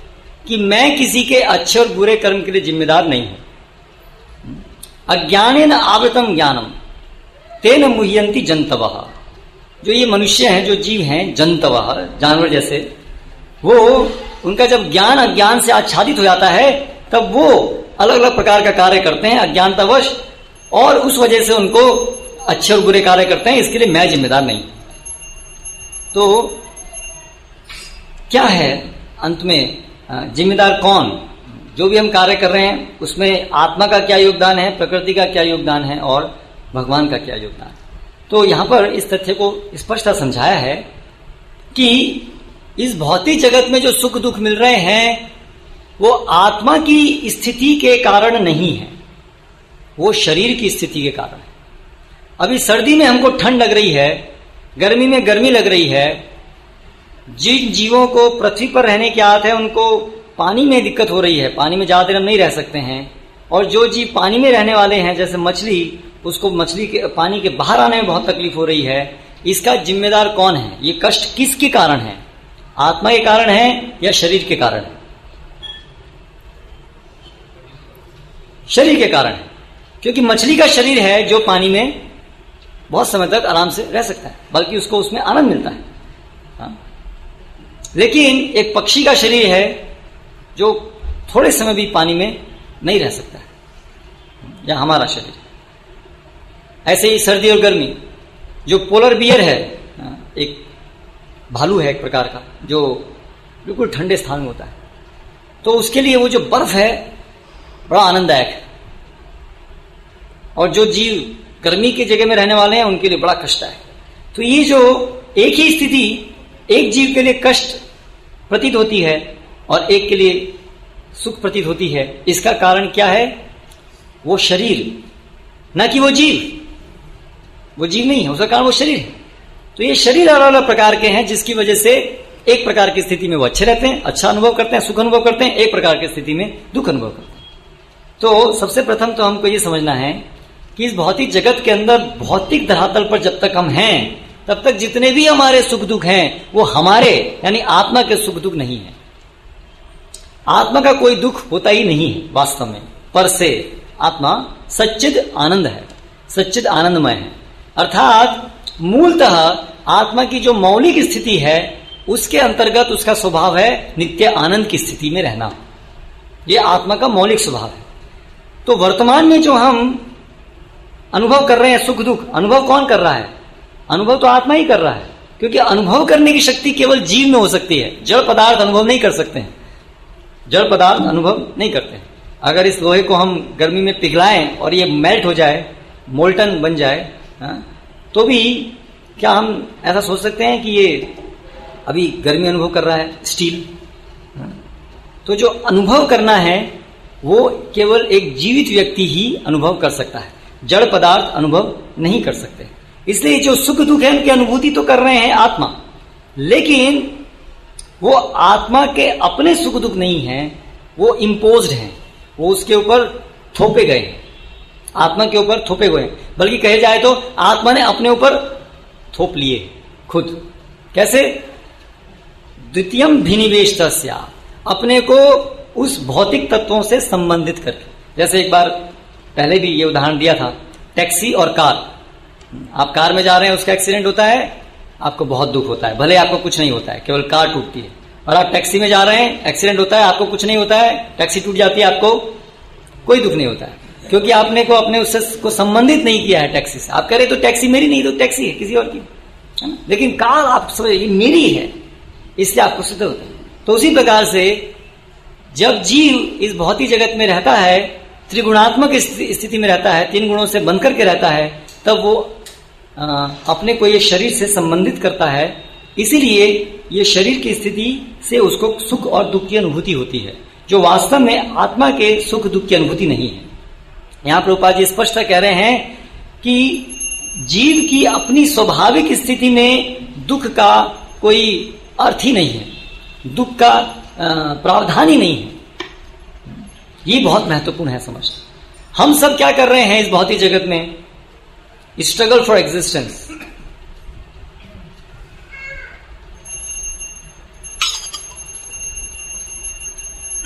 कि मैं किसी के अच्छे और बुरे कर्म के लिए जिम्मेदार नहीं हूं। अज्ञानेन आवृतम ज्ञानम तेन मुह्यंति जंतवः। जो ये मनुष्य हैं, जो जीव हैं, जंतवः जानवर जैसे, वो उनका जब ज्ञान अज्ञान से आच्छादित हो जाता है तब वो अलग अलग प्रकार का कार्य करते हैं अज्ञानतावश, और उस वजह से उनको अच्छे और बुरे कार्य करते हैं। इसके लिए मैं जिम्मेदार नहीं। तो क्या है अंत में जिम्मेदार कौन? जो भी हम कार्य कर रहे हैं उसमें आत्मा का क्या योगदान है, प्रकृति का क्या योगदान है और भगवान का क्या योगदान है। तो यहां पर इस तथ्य को स्पष्टता समझाया है कि इस भौतिक जगत में जो सुख दुख मिल रहे हैं वो आत्मा की स्थिति के कारण नहीं है, वो शरीर की स्थिति के कारण है। अभी सर्दी में हमको ठंड लग रही है, गर्मी में गर्मी लग रही है। जिन जीवों को पृथ्वी पर रहने की आदत है उनको पानी में दिक्कत हो रही है, पानी में ज्यादा देर हम नहीं रह सकते हैं। और जो जीव पानी में रहने वाले हैं जैसे मछली, उसको मछली के पानी के बाहर आने में बहुत तकलीफ हो रही है। इसका जिम्मेदार कौन है? ये कष्ट किसके कारण है? आत्मा के कारण है या शरीर के कारण है? शरीर के कारण है, क्योंकि मछली का शरीर है जो पानी में बहुत समय तक आराम से रह सकता है, बल्कि उसको उसमें आनंद मिलता है। हाँ? लेकिन एक पक्षी का शरीर है जो थोड़े समय भी पानी में नहीं रह सकता है, या हमारा शरीर। ऐसे ही सर्दी और गर्मी, जो पोलर बियर है, एक भालू है एक प्रकार का जो बिल्कुल ठंडे स्थान में होता है, तो उसके लिए वो जो बर्फ है बड़ा आनंददायक है। और जो जीव गर्मी की जगह में रहने वाले हैं उनके लिए बड़ा कष्ट है। तो ये जो एक ही स्थिति एक जीव के लिए कष्ट प्रतीत होती है और एक के लिए सुख प्रतीत होती है, इसका कारण क्या है? वो शरीर, न कि वो जीव। वो जीव नहीं है, उसका कारण वो शरीर है। तो ये शरीर अलग अलग प्रकार के हैं, जिसकी वजह से एक प्रकार की स्थिति में वो अच्छे रहते हैं, अच्छा अनुभव करते हैं, सुख अनुभव करते हैं, एक प्रकार की स्थिति में दुख अनुभव करते हैं। तो सबसे प्रथम तो हमको ये समझना है कि इस भौतिक जगत के अंदर, भौतिक धरातल पर जब तक हम हैं तब तक जितने भी हमारे सुख दुख हैं वो हमारे यानी आत्मा के सुख दुख नहीं है। आत्मा का कोई दुख होता ही नहीं है वास्तव में। पर से आत्मा सच्चिद आनंद है, सच्चिद आनंदमय है। अर्थात मूलतः आत्मा की जो मौलिक स्थिति है उसके अंतर्गत उसका स्वभाव है नित्य आनंद की स्थिति में रहना। यह आत्मा का मौलिक स्वभाव है। तो वर्तमान में जो हम अनुभव कर रहे हैं सुख दुख, अनुभव कौन कर रहा है? अनुभव तो आत्मा ही कर रहा है, क्योंकि अनुभव करने की शक्ति केवल जीव में हो सकती है। जड़ पदार्थ अनुभव नहीं कर सकते हैं, जड़ पदार्थ अनुभव नहीं करते हैं। अगर इस लोहे को हम गर्मी में पिघलाएं और ये मेल्ट हो जाए, मोल्टन बन जाए, हा? तो भी क्या हम ऐसा सोच सकते हैं कि ये अभी गर्मी अनुभव कर रहा है स्टील? हा? तो जो अनुभव करना है वो केवल एक जीवित व्यक्ति ही अनुभव कर सकता है, जड़ पदार्थ अनुभव नहीं कर सकते। इसलिए जो सुख दुख है उनकी अनुभूति तो कर रहे हैं आत्मा, लेकिन वो आत्मा के अपने सुख दुख नहीं है, वो इम्पोज्ड हैं, वो उसके ऊपर थोपे गए हैं, आत्मा के ऊपर थोपे गए हैं। बल्कि कहे जाए तो आत्मा ने अपने ऊपर थोप लिए खुद। कैसे? द्वितीयम भिनिवेशतस्या, अपने को उस भौतिक तत्वों से संबंधित करके। जैसे एक बार पहले भी ये उदाहरण दिया था, टैक्सी और कार। आप कार में जा रहे हैं, उसका एक्सीडेंट होता है, आपको बहुत दुख होता है, भले आपको कुछ नहीं होता है, केवल कार टूटती है। और आप टैक्सी में जा रहे हैं, एक्सीडेंट होता है, आपको कुछ नहीं होता है, टैक्सी टूट जाती है, आपको कोई दुख नहीं होता है, क्योंकि आपने को अपने उससे को संबंधित नहीं किया है टैक्सी से। आप कह रहे तो टैक्सी मेरी नहीं, तो टैक्सी है किसी और की, है ना? लेकिन कार आप समझ ये मेरी है, इसलिए आपको सिद्ध होता है। तो उसी प्रकार से जब जीव इस भौतिक जगत में रहता है, त्रिगुणात्मक स्थिति में रहता है, तीन गुणों से बंध करके रहता है, तब वो आ, अपने को ये शरीर से संबंधित करता है। इसीलिए ये शरीर की स्थिति से उसको सुख और दुख की अनुभूति होती है, जो वास्तव में आत्मा के सुख दुख की अनुभूति नहीं है। यहां प्रभुपाद जी स्पष्ट कह रहे हैं कि जीव की अपनी स्वाभाविक स्थिति में दुख का कोई अर्थ ही नहीं है, दुख का प्रावधान ही नहीं है। ये बहुत महत्वपूर्ण है समझना। हम सब क्या कर रहे हैं इस भौतिक जगत में? Struggle for existence.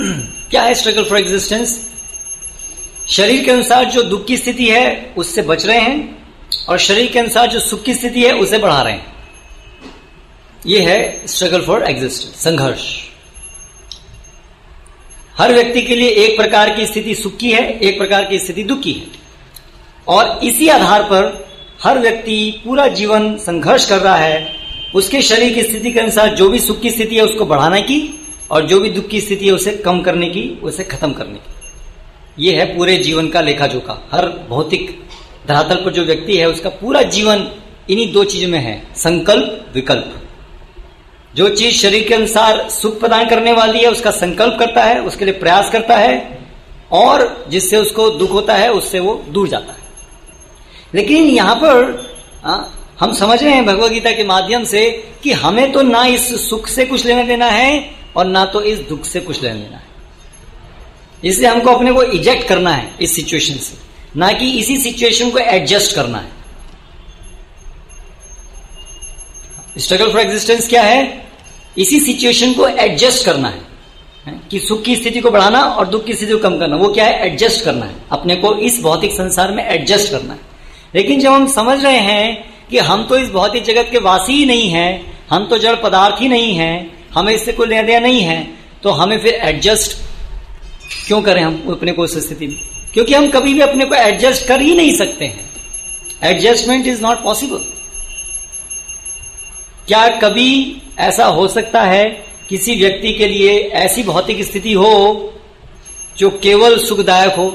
क्या है स्ट्रगल फॉर एग्जिस्टेंस? शरीर के अनुसार जो दुख की स्थिति है उससे बच रहे हैं और शरीर के अनुसार जो सुख की स्थिति है उसे बढ़ा रहे हैं। यह है स्ट्रगल फॉर एग्जिस्टेंस, संघर्ष। हर व्यक्ति के लिए एक प्रकार की स्थिति सुख की है, एक प्रकार की स्थिति दुख की है, और इसी आधार पर हर व्यक्ति पूरा जीवन संघर्ष कर रहा है उसके शरीर की स्थिति के अनुसार। जो भी सुख की स्थिति है उसको बढ़ाने की और जो भी दुख की स्थिति है उसे कम करने की, उसे खत्म करने की। यह है पूरे जीवन का लेखा जोखा। हर भौतिक धरातल पर जो व्यक्ति है उसका पूरा जीवन इन्हीं दो चीजों में है, संकल्प विकल्प। जो चीज शरीर के अनुसार सुख प्रदान करने वाली है उसका संकल्प करता है, उसके लिए प्रयास करता है, और जिससे उसको दुख होता है उससे वो दूर जाता है। लेकिन यहां पर आ, हम समझ रहे हैं भगवद गीता के माध्यम से कि हमें तो ना इस सुख से कुछ लेना देना है और ना तो इस दुख से कुछ लेना देना है। इसलिए हमको अपने को इजेक्ट करना है इस सिचुएशन से, ना कि इसी सिचुएशन को एडजस्ट करना है। स्ट्रगल फॉर एग्जिस्टेंस क्या है? इसी सिचुएशन को एडजस्ट करना है, है? कि सुख की स्थिति को बढ़ाना और दुख की स्थिति को कम करना। वो क्या है? एडजस्ट करना है, अपने को इस भौतिक संसार में एडजस्ट करना है। लेकिन जब हम समझ रहे हैं कि हम तो इस भौतिक जगत के वासी ही नहीं हैं, हम तो जड़ पदार्थ ही नहीं हैं, हमें इससे कोई लेना देना नहीं है, तो हमें फिर एडजस्ट क्यों करें हम अपने को उस स्थिति में? क्योंकि हम कभी भी अपने को एडजस्ट कर ही नहीं सकते हैं। Adjustment is not possible. क्या कभी ऐसा हो सकता है किसी व्यक्ति के लिए ऐसी भौतिक स्थिति हो जो केवल सुखदायक हो?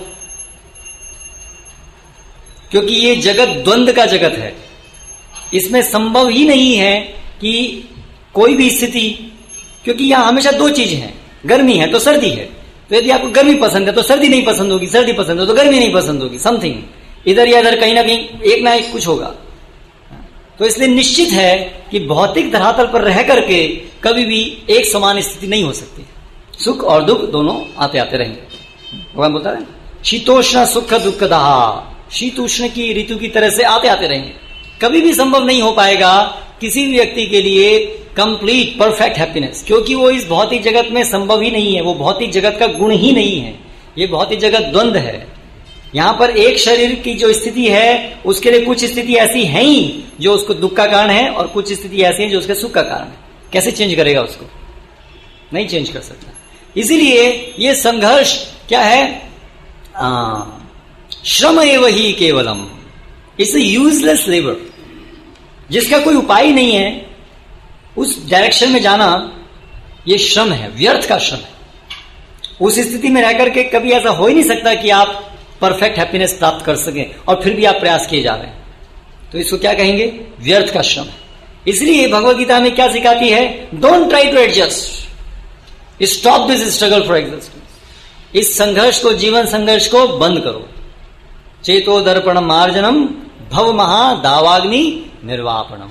क्योंकि ये जगत द्वंद्व का जगत है, इसमें संभव ही नहीं है कि कोई भी स्थिति, क्योंकि यहां हमेशा दो चीजें हैं, गर्मी है तो सर्दी है। तो यदि आपको गर्मी पसंद है तो सर्दी नहीं पसंद होगी, सर्दी पसंद है तो गर्मी नहीं पसंद होगी। समथिंग इधर या इधर कहीं ना कहीं एक ना एक कुछ होगा। तो इसलिए निश्चित है कि भौतिक धरातल पर रह करके कभी भी एक समान स्थिति नहीं हो सकती। सुख और दुख दोनों आते आते रहेंगे। भगवान बोलता है शीतोष्ण सुख दुख दहा, शीत उष्ण की ऋतु की तरह से आते आते रहेंगे। कभी भी संभव नहीं हो पाएगा किसी भी व्यक्ति के लिए कंप्लीट परफेक्ट हैप्पीनेस, क्योंकि वो इस भौतिक जगत में संभव ही नहीं है। वो भौतिक जगत का गुण ही नहीं है। ये भौतिक जगत द्वंद्व है। यहां पर एक शरीर की जो स्थिति है उसके लिए कुछ स्थिति ऐसी है ही जो उसको दुख का कारण है और कुछ स्थिति ऐसी है जो उसके सुख का कारण है। कैसे चेंज करेगा? उसको नहीं चेंज कर सकता। इसीलिए ये संघर्ष क्या है? आ, श्रम एव ही केवलम, इट्स अ यूजलेस लेबर। जिसका कोई उपाय नहीं है उस डायरेक्शन में जाना, ये श्रम है, व्यर्थ का श्रम है। उस स्थिति में रहकर के कभी ऐसा हो ही नहीं सकता कि आप परफेक्ट हैप्पीनेस प्राप्त कर सकें, और फिर भी आप प्रयास किए जा रहे हैं, तो इसको क्या कहेंगे? व्यर्थ का श्रम है। इसलिए भगवद गीता में क्या सिखाती है? Don't try to adjust, stop this struggle for existence. इस संघर्ष को, जीवन संघर्ष को बंद करो। चेतो दर्पणम मार्जनम भव महा दावाग्नि निर्वापणम।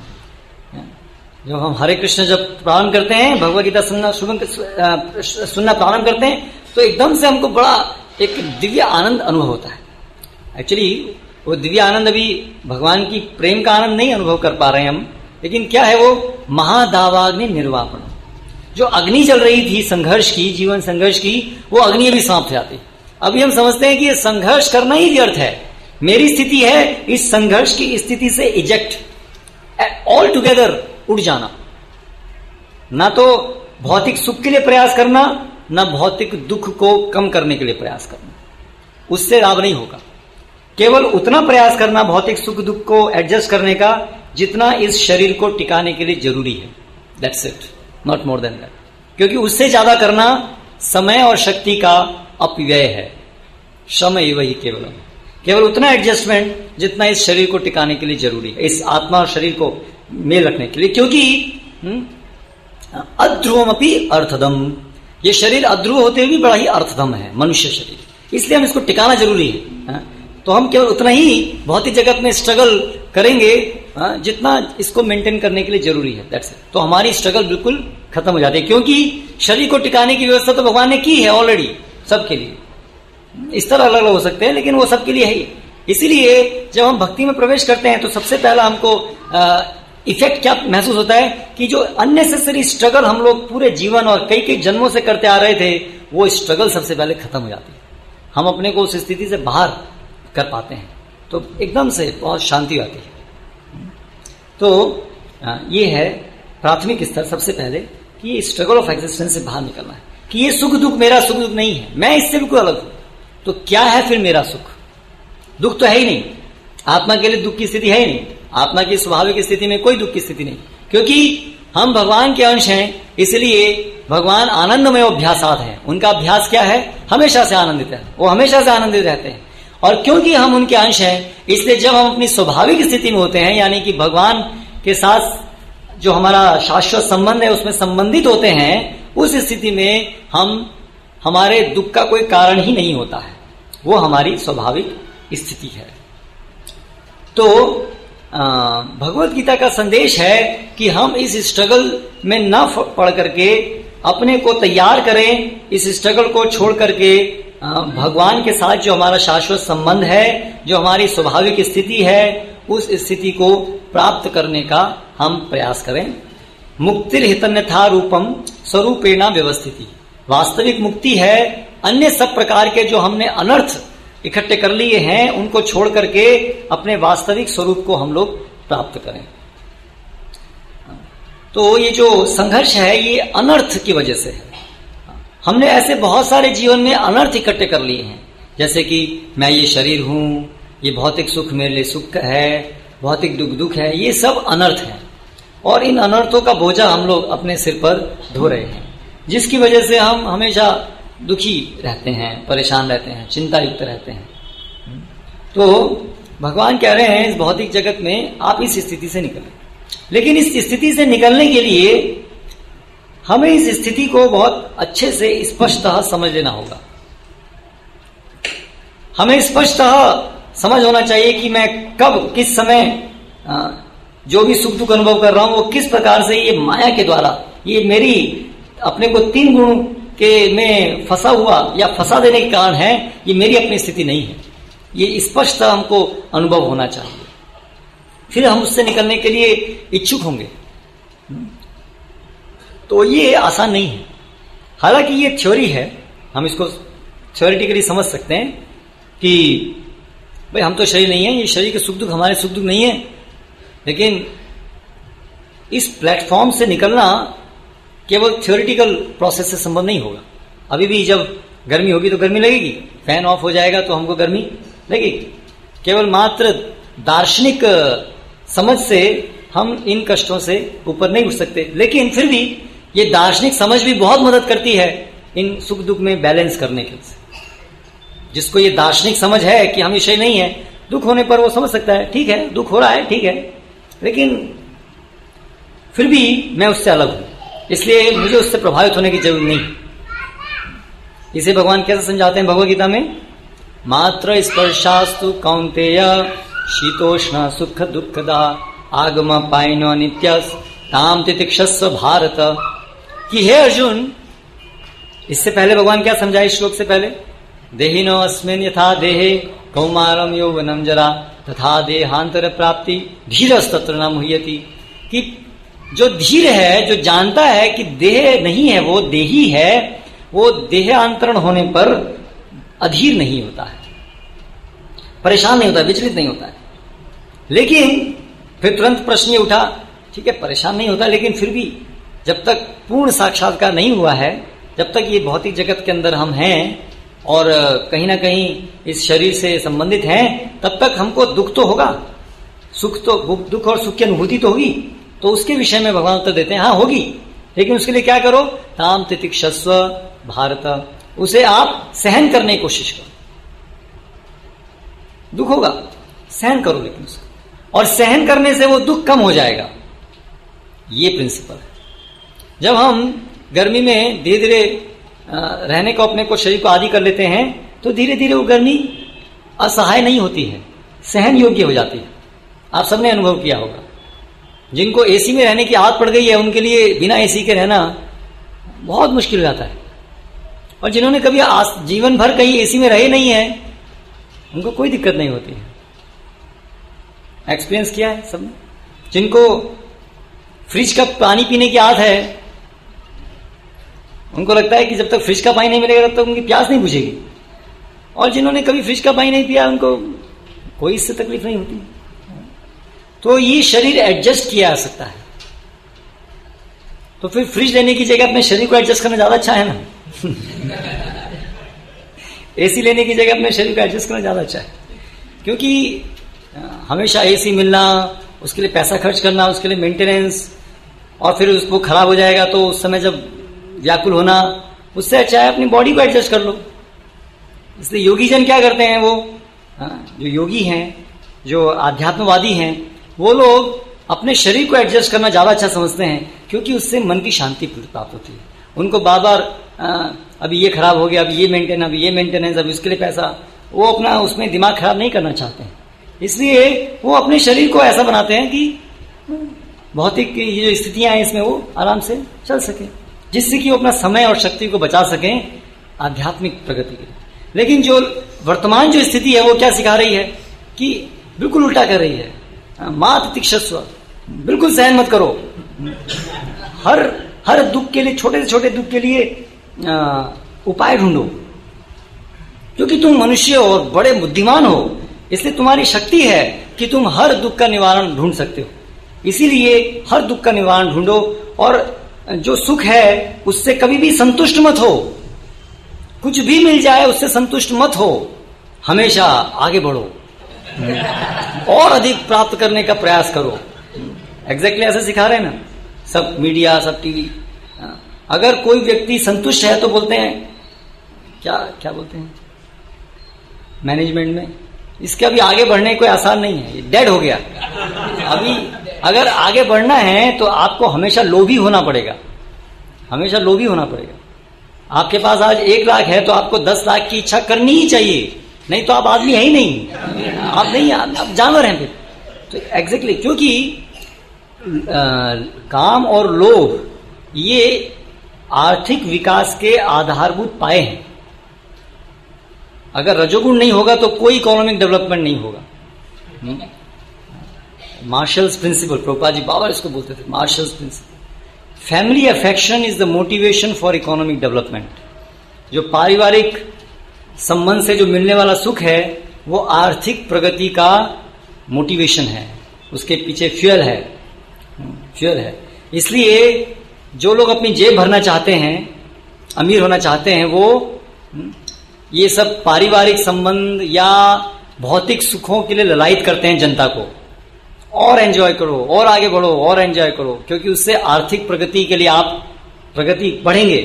जब हम हरे कृष्ण जब प्रारंभ करते हैं, भगवद गीता सुनना सुनना प्रारंभ करते हैं, तो एकदम से हमको बड़ा एक दिव्य आनंद अनुभव होता है। एक्चुअली वो दिव्य आनंद अभी भगवान की प्रेम का आनंद नहीं अनुभव कर पा रहे हैं हम, लेकिन क्या है वो? महादावाग्नि निर्वापणम। जो अग्नि चल रही थी संघर्ष की, जीवन संघर्ष की, वो अग्नि भी समाप्त हो जाती। अभी हम समझते हैं कि ये संघर्ष करना ही व्यर्थ है। मेरी स्थिति है इस संघर्ष की स्थिति से इजेक्ट, ऑल टुगेदर उठ जाना। ना तो भौतिक सुख के लिए प्रयास करना, ना भौतिक दुख को कम करने के लिए प्रयास करना, उससे लाभ नहीं होगा। केवल उतना प्रयास करना भौतिक सुख दुख को एडजस्ट करने का जितना इस शरीर को टिकाने के लिए जरूरी है। That's it, not more than that. क्योंकि उससे ज्यादा करना समय और शक्ति का अपव्यय है। श्रम एव ही केवल, केवल उतना एडजस्टमेंट जितना इस शरीर को टिकाने के लिए जरूरी है, इस आत्मा और शरीर को मेल रखने के लिए। क्योंकि अध्रुवम अपि अर्थदम, ये शरीर अध्रुव होते हुए भी बड़ा ही अर्थदम है मनुष्य शरीर, इसलिए हम इसको टिकाना जरूरी है। तो हम केवल उतना ही भौतिक जगत में स्ट्रगल करेंगे जितना इसको मेंटेन करने के लिए जरूरी है। That's it. तो हमारी स्ट्रगल बिल्कुल खत्म हो जाती है, क्योंकि शरीर को टिकाने की व्यवस्था तो भगवान ने की है ऑलरेडी सबके लिए। इस तरह अलग अलग हो सकते हैं, लेकिन वो सबके लिए है ही। इसीलिए जब हम भक्ति में प्रवेश करते हैं तो सबसे पहला हमको आ, इफेक्ट क्या महसूस होता है कि जो अननेसेसरी स्ट्रगल हम लोग पूरे जीवन और कई कई जन्मों से करते आ रहे थे, वो स्ट्रगल सबसे पहले खत्म हो जाती है, हम अपने को उस स्थिति से बाहर कर पाते हैं, तो एकदम से बहुत शांति आती है। तो ये है प्राथमिक स्तर सबसे पहले कि ये स्ट्रगल ऑफ एग्जिस्टेंस से बाहर निकलना है कि ये सुख दुख मेरा सुख दुख नहीं है, मैं इससे बिल्कुल अलग हूं। तो क्या है फिर मेरा सुख? दुख तो है ही नहीं, आत्मा के लिए दुख की स्थिति है ही नहीं, आत्मा की स्वाभाविक स्थिति में कोई दुख की स्थिति नहीं, क्योंकि हम भगवान के अंश हैं। इसलिए भगवान आनंदमय अभ्यासात हैं, उनका अभ्यास क्या है? हमेशा से आनंदित है, वो हमेशा से आनंदित रहते हैं। और क्योंकि हम उनके अंश हैं, इसलिए जब हम अपनी स्वाभाविक स्थिति में होते हैं, यानी कि भगवान के साथ जो हमारा शाश्वत संबंध है उसमें संबंधित होते हैं, उस स्थिति में हम हमारे दुख का कोई कारण ही नहीं होता है, वो हमारी स्वाभाविक स्थिति है। तो भगवत गीता का संदेश है कि हम इस स्ट्रगल में न पड़ करके अपने को तैयार करें, इस स्ट्रगल को छोड़ करके भगवान के साथ जो हमारा शाश्वत संबंध है, जो हमारी स्वाभाविक स्थिति है, उस स्थिति को प्राप्त करने का हम प्रयास करें। मुक्तिर हितन्यथा रूपम स्वरूपेणा व्यवस्थिति, वास्तविक मुक्ति है अन्य सब प्रकार के जो हमने अनर्थ इकट्ठे कर लिए हैं उनको छोड़ करके अपने वास्तविक स्वरूप को हम लोग प्राप्त करें। तो ये जो संघर्ष है ये अनर्थ की वजह से है। हमने ऐसे बहुत सारे जीवन में अनर्थ इकट्ठे कर लिए हैं, जैसे कि मैं ये शरीर हूं, ये भौतिक सुख मेरे लिए सुख है, भौतिक दुख दुख है, ये सब अनर्थ है। और इन अनर्थों का बोझा हम लोग अपने सिर पर ढो रहे हैं, जिसकी वजह से हम हमेशा दुखी रहते हैं, परेशान रहते हैं, चिंता युक्त रहते हैं। तो भगवान कह रहे हैं इस भौतिक जगत में आप इस स्थिति से निकलें, लेकिन इस स्थिति से निकलने के लिए हमें इस स्थिति को बहुत अच्छे से स्पष्टतः समझ लेना होगा। हमें स्पष्टतः समझ होना चाहिए कि मैं कब किस समय जो भी सुख दुख अनुभव कर रहा हूं वो किस प्रकार से ये माया के द्वारा, ये मेरी अपने को तीन गुण के में फंसा हुआ या फंसा देने के कारण है, ये मेरी अपनी स्थिति नहीं है। ये स्पष्ट हमको अनुभव होना चाहिए, फिर हम उससे निकलने के लिए इच्छुक होंगे। तो ये आसान नहीं है, हालांकि ये थ्योरी है, हम इसको थ्योरेटिकली समझ सकते हैं कि भाई हम तो शरीर नहीं है, ये शरीर के सुख दुख हमारे सुख दुख नहीं है, लेकिन इस प्लेटफॉर्म से निकलना केवल थ्योरेटिकल प्रोसेस से संबंध नहीं होगा। अभी भी जब गर्मी होगी तो गर्मी लगेगी, फैन ऑफ हो जाएगा तो हमको गर्मी लगेगी। केवल मात्र दार्शनिक समझ से हम इन कष्टों से ऊपर नहीं उठ सकते, लेकिन फिर भी ये दार्शनिक समझ भी बहुत मदद करती है इन सुख दुख में बैलेंस करने के लिए। जिसको ये दार्शनिक समझ है कि हम विषय नहीं है, दुख होने पर वो समझ सकता है ठीक है दुख हो रहा है, ठीक है, लेकिन फिर भी मैं उससे अलग हूं, इसलिए मुझे उससे प्रभावित होने की जरूरत नहीं। इसे भगवान कैसे समझाते हैं भगवद गीता में? मात्र स्पर्शास्तु कौन्तेय शीतोष्ण सुख दुखदा आगम पायनो नित्यस ताम तितिक्षस्व भारत। कि हे अर्जुन, इससे पहले भगवान क्या समझाए इस श्लोक से पहले? देहिनो अस्मिन् यथा देहे कौमारम यौवनम जरा तथा देहांतर प्राप्ति धीरस्तत्र न मुह्यति। कि जो धीर है, जो जानता है कि देह नहीं है, वो देही है, वो देहांतरण होने पर अधीर नहीं होता है, परेशान नहीं होता, विचलित नहीं होता है। लेकिन फिर तुरंत प्रश्न ये उठा, ठीक है परेशान नहीं होता, लेकिन फिर भी जब तक पूर्ण साक्षात्कार नहीं हुआ है, जब तक ये भौतिक जगत के अंदर हम हैं और कहीं ना कहीं इस शरीर से संबंधित हैं, तब तक हमको दुख तो होगा, सुख तो, दुख और सुख की अनुभूति तो होगी। तो उसके विषय में भगवान उत्तर देते हैं हाँ होगी, लेकिन उसके लिए क्या करो? ताम तितिक्षस्व भारत, उसे आप सहन करने की कोशिश करो। दुख होगा, सहन करो, लेकिन उसको, और सहन करने से वो दुख कम हो जाएगा। ये प्रिंसिपल है। जब हम गर्मी में धीरे धीरे रहने को, अपने को, शरीर को आदी कर लेते हैं, तो धीरे धीरे वो गर्मी असहाय नहीं होती है, सहन योग्य हो जाती है। आप सबने अनुभव किया होगा, जिनको एसी में रहने की आदत पड़ गई है उनके लिए बिना एसी के रहना बहुत मुश्किल हो जाता है, और जिन्होंने कभी जीवन भर कहीं एसी में रहे नहीं है उनको कोई दिक्कत नहीं होती है। एक्सपीरियंस किया है सबने। जिनको फ्रिज का पानी पीने की आदत है उनको लगता है कि जब तक फ्रिज का पानी नहीं मिलेगा तब तक उनकी प्यास नहीं बुझेगी। और जिन्होंने कभी फ्रिज का पानी नहीं पिया उनको कोई इससे तकलीफ नहीं होती। तो ये शरीर एडजस्ट किया जा सकता है। तो फिर फ्रिज लेने की जगह अपने शरीर को एडजस्ट करना ज्यादा अच्छा है ना। एसी लेने की जगह अपने शरीर को एडजस्ट करना ज्यादा अच्छा है, क्योंकि हमेशा एसी मिलना, उसके लिए पैसा खर्च करना, उसके लिए मेंटेनेंस, और फिर उसको खराब हो जाएगा तो उस समय जब व्याकुल होना, उससे अच्छा है अपनी बॉडी को एडजस्ट कर लो। इसलिए योगी जन क्या करते हैं, वो जो योगी हैं, जो आध्यात्मवादी हैं, वो लोग अपने शरीर को एडजस्ट करना ज्यादा अच्छा समझते हैं, क्योंकि उससे मन की शांति प्राप्त होती है। उनको बार बार अभी ये खराब हो गया, अभी ये मेंटेन, अभी ये मेंटेनेंस, अभी उसके लिए पैसा, वो अपना उसमें दिमाग खराब नहीं करना चाहते हैं। इसलिए वो अपने शरीर को ऐसा बनाते हैं कि भौतिक ये जो स्थितियां हैं इसमें वो आराम से चल सके, जिससे कि वो अपना समय और शक्ति को बचा सकें आध्यात्मिक प्रगति के लिए। लेकिन जो वर्तमान जो स्थिति है वो क्या सिखा रही है कि बिल्कुल उल्टा कर रही है। मात तिक्षस्व, बिल्कुल सहन मत करो। हर हर दुख के लिए, छोटे से छोटे दुख के लिए आ, उपाय ढूंढो, क्योंकि तुम मनुष्य हो और बड़े बुद्धिमान हो, इसलिए तुम्हारी शक्ति है कि तुम हर दुख का निवारण ढूंढ सकते हो। इसीलिए हर दुख का निवारण ढूंढो, और जो सुख है उससे कभी भी संतुष्ट मत हो। कुछ भी मिल जाए उससे संतुष्ट मत हो, हमेशा आगे बढ़ो और अधिक प्राप्त करने का प्रयास करो। एग्जैक्टली ऐसे सिखा रहे हैं ना सब मीडिया, सब टीवी। अगर कोई व्यक्ति संतुष्ट है तो बोलते हैं क्या क्या बोलते हैं मैनेजमेंट में, इसके अभी आगे बढ़ने कोई आसान नहीं है, ये डेड हो गया। अभी अगर आगे बढ़ना है तो आपको हमेशा लोभी होना पड़ेगा, हमेशा लोभी होना पड़ेगा। आपके पास आज एक लाख है तो आपको दस लाख की इच्छा करनी ही चाहिए, नहीं तो आप आदमी है ही नहीं, आप नहीं, आप जानवर हैं फिर। तो एग्जैक्टली, क्योंकि आ, काम और लोभ ये आर्थिक विकास के आधारभूत पाए हैं। अगर रजोगुण नहीं होगा तो कोई इकोनॉमिक डेवलपमेंट नहीं होगा। मार्शल्स प्रिंसिपल, प्रभुपाद जी बाबा इसको बोलते थे, Marshall's principle. Family affection is the motivation for economic development. जो पारिवारिक संबंध से जो मिलने वाला सुख है वो आर्थिक प्रगति का मोटिवेशन है, उसके पीछे फ्यूल है, फ्यूल है। इसलिए जो लोग अपनी जेब भरना चाहते हैं, अमीर होना चाहते हैं, वो ये सब पारिवारिक संबंध या भौतिक सुखों के लिए ललायत करते हैं जनता को, और एंजॉय करो और आगे बढ़ो और एंजॉय करो, क्योंकि उससे आर्थिक प्रगति के लिए आप प्रगति बढ़ेंगे।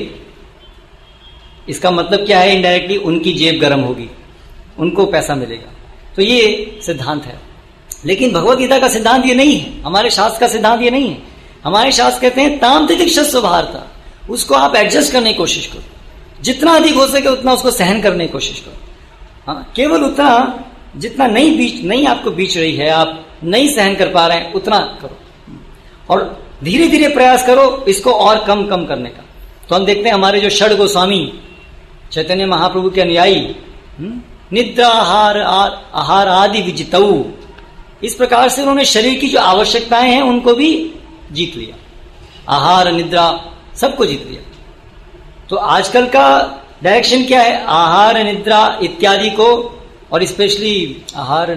इसका मतलब क्या है, इनडायरेक्टली उनकी जेब गर्म होगी, उनको पैसा मिलेगा। तो ये सिद्धांत है। लेकिन भगवत गीता का सिद्धांत ये नहीं है, हमारे शास्त्र का सिद्धांत ये नहीं है। हमारे शास्त्र कहते हैं ताम तितिक्षस्व भारता, उसको आप एडजस्ट करने की कोशिश करो, जितना अधिक हो सके उतना उसको सहन करने की कोशिश करो। हाँ, केवल उतना जितना नहीं बीच नहीं आपको बीच रही है, आप नहीं सहन कर पा रहे हैं, उतना करो, और धीरे धीरे प्रयास करो इसको और कम कम करने का। तो हम देखते हैं हमारे जो षड गोस्वामी चैतन्य महाप्रभु के अनुयायी, निद्रा आहार आहार आदि विजितऊ, इस प्रकार से उन्होंने शरीर की जो आवश्यकताएं हैं उनको भी जीत लिया, आहार निद्रा सबको जीत लिया। तो आजकल का डायरेक्शन क्या है, आहार निद्रा इत्यादि को, और स्पेशली आहार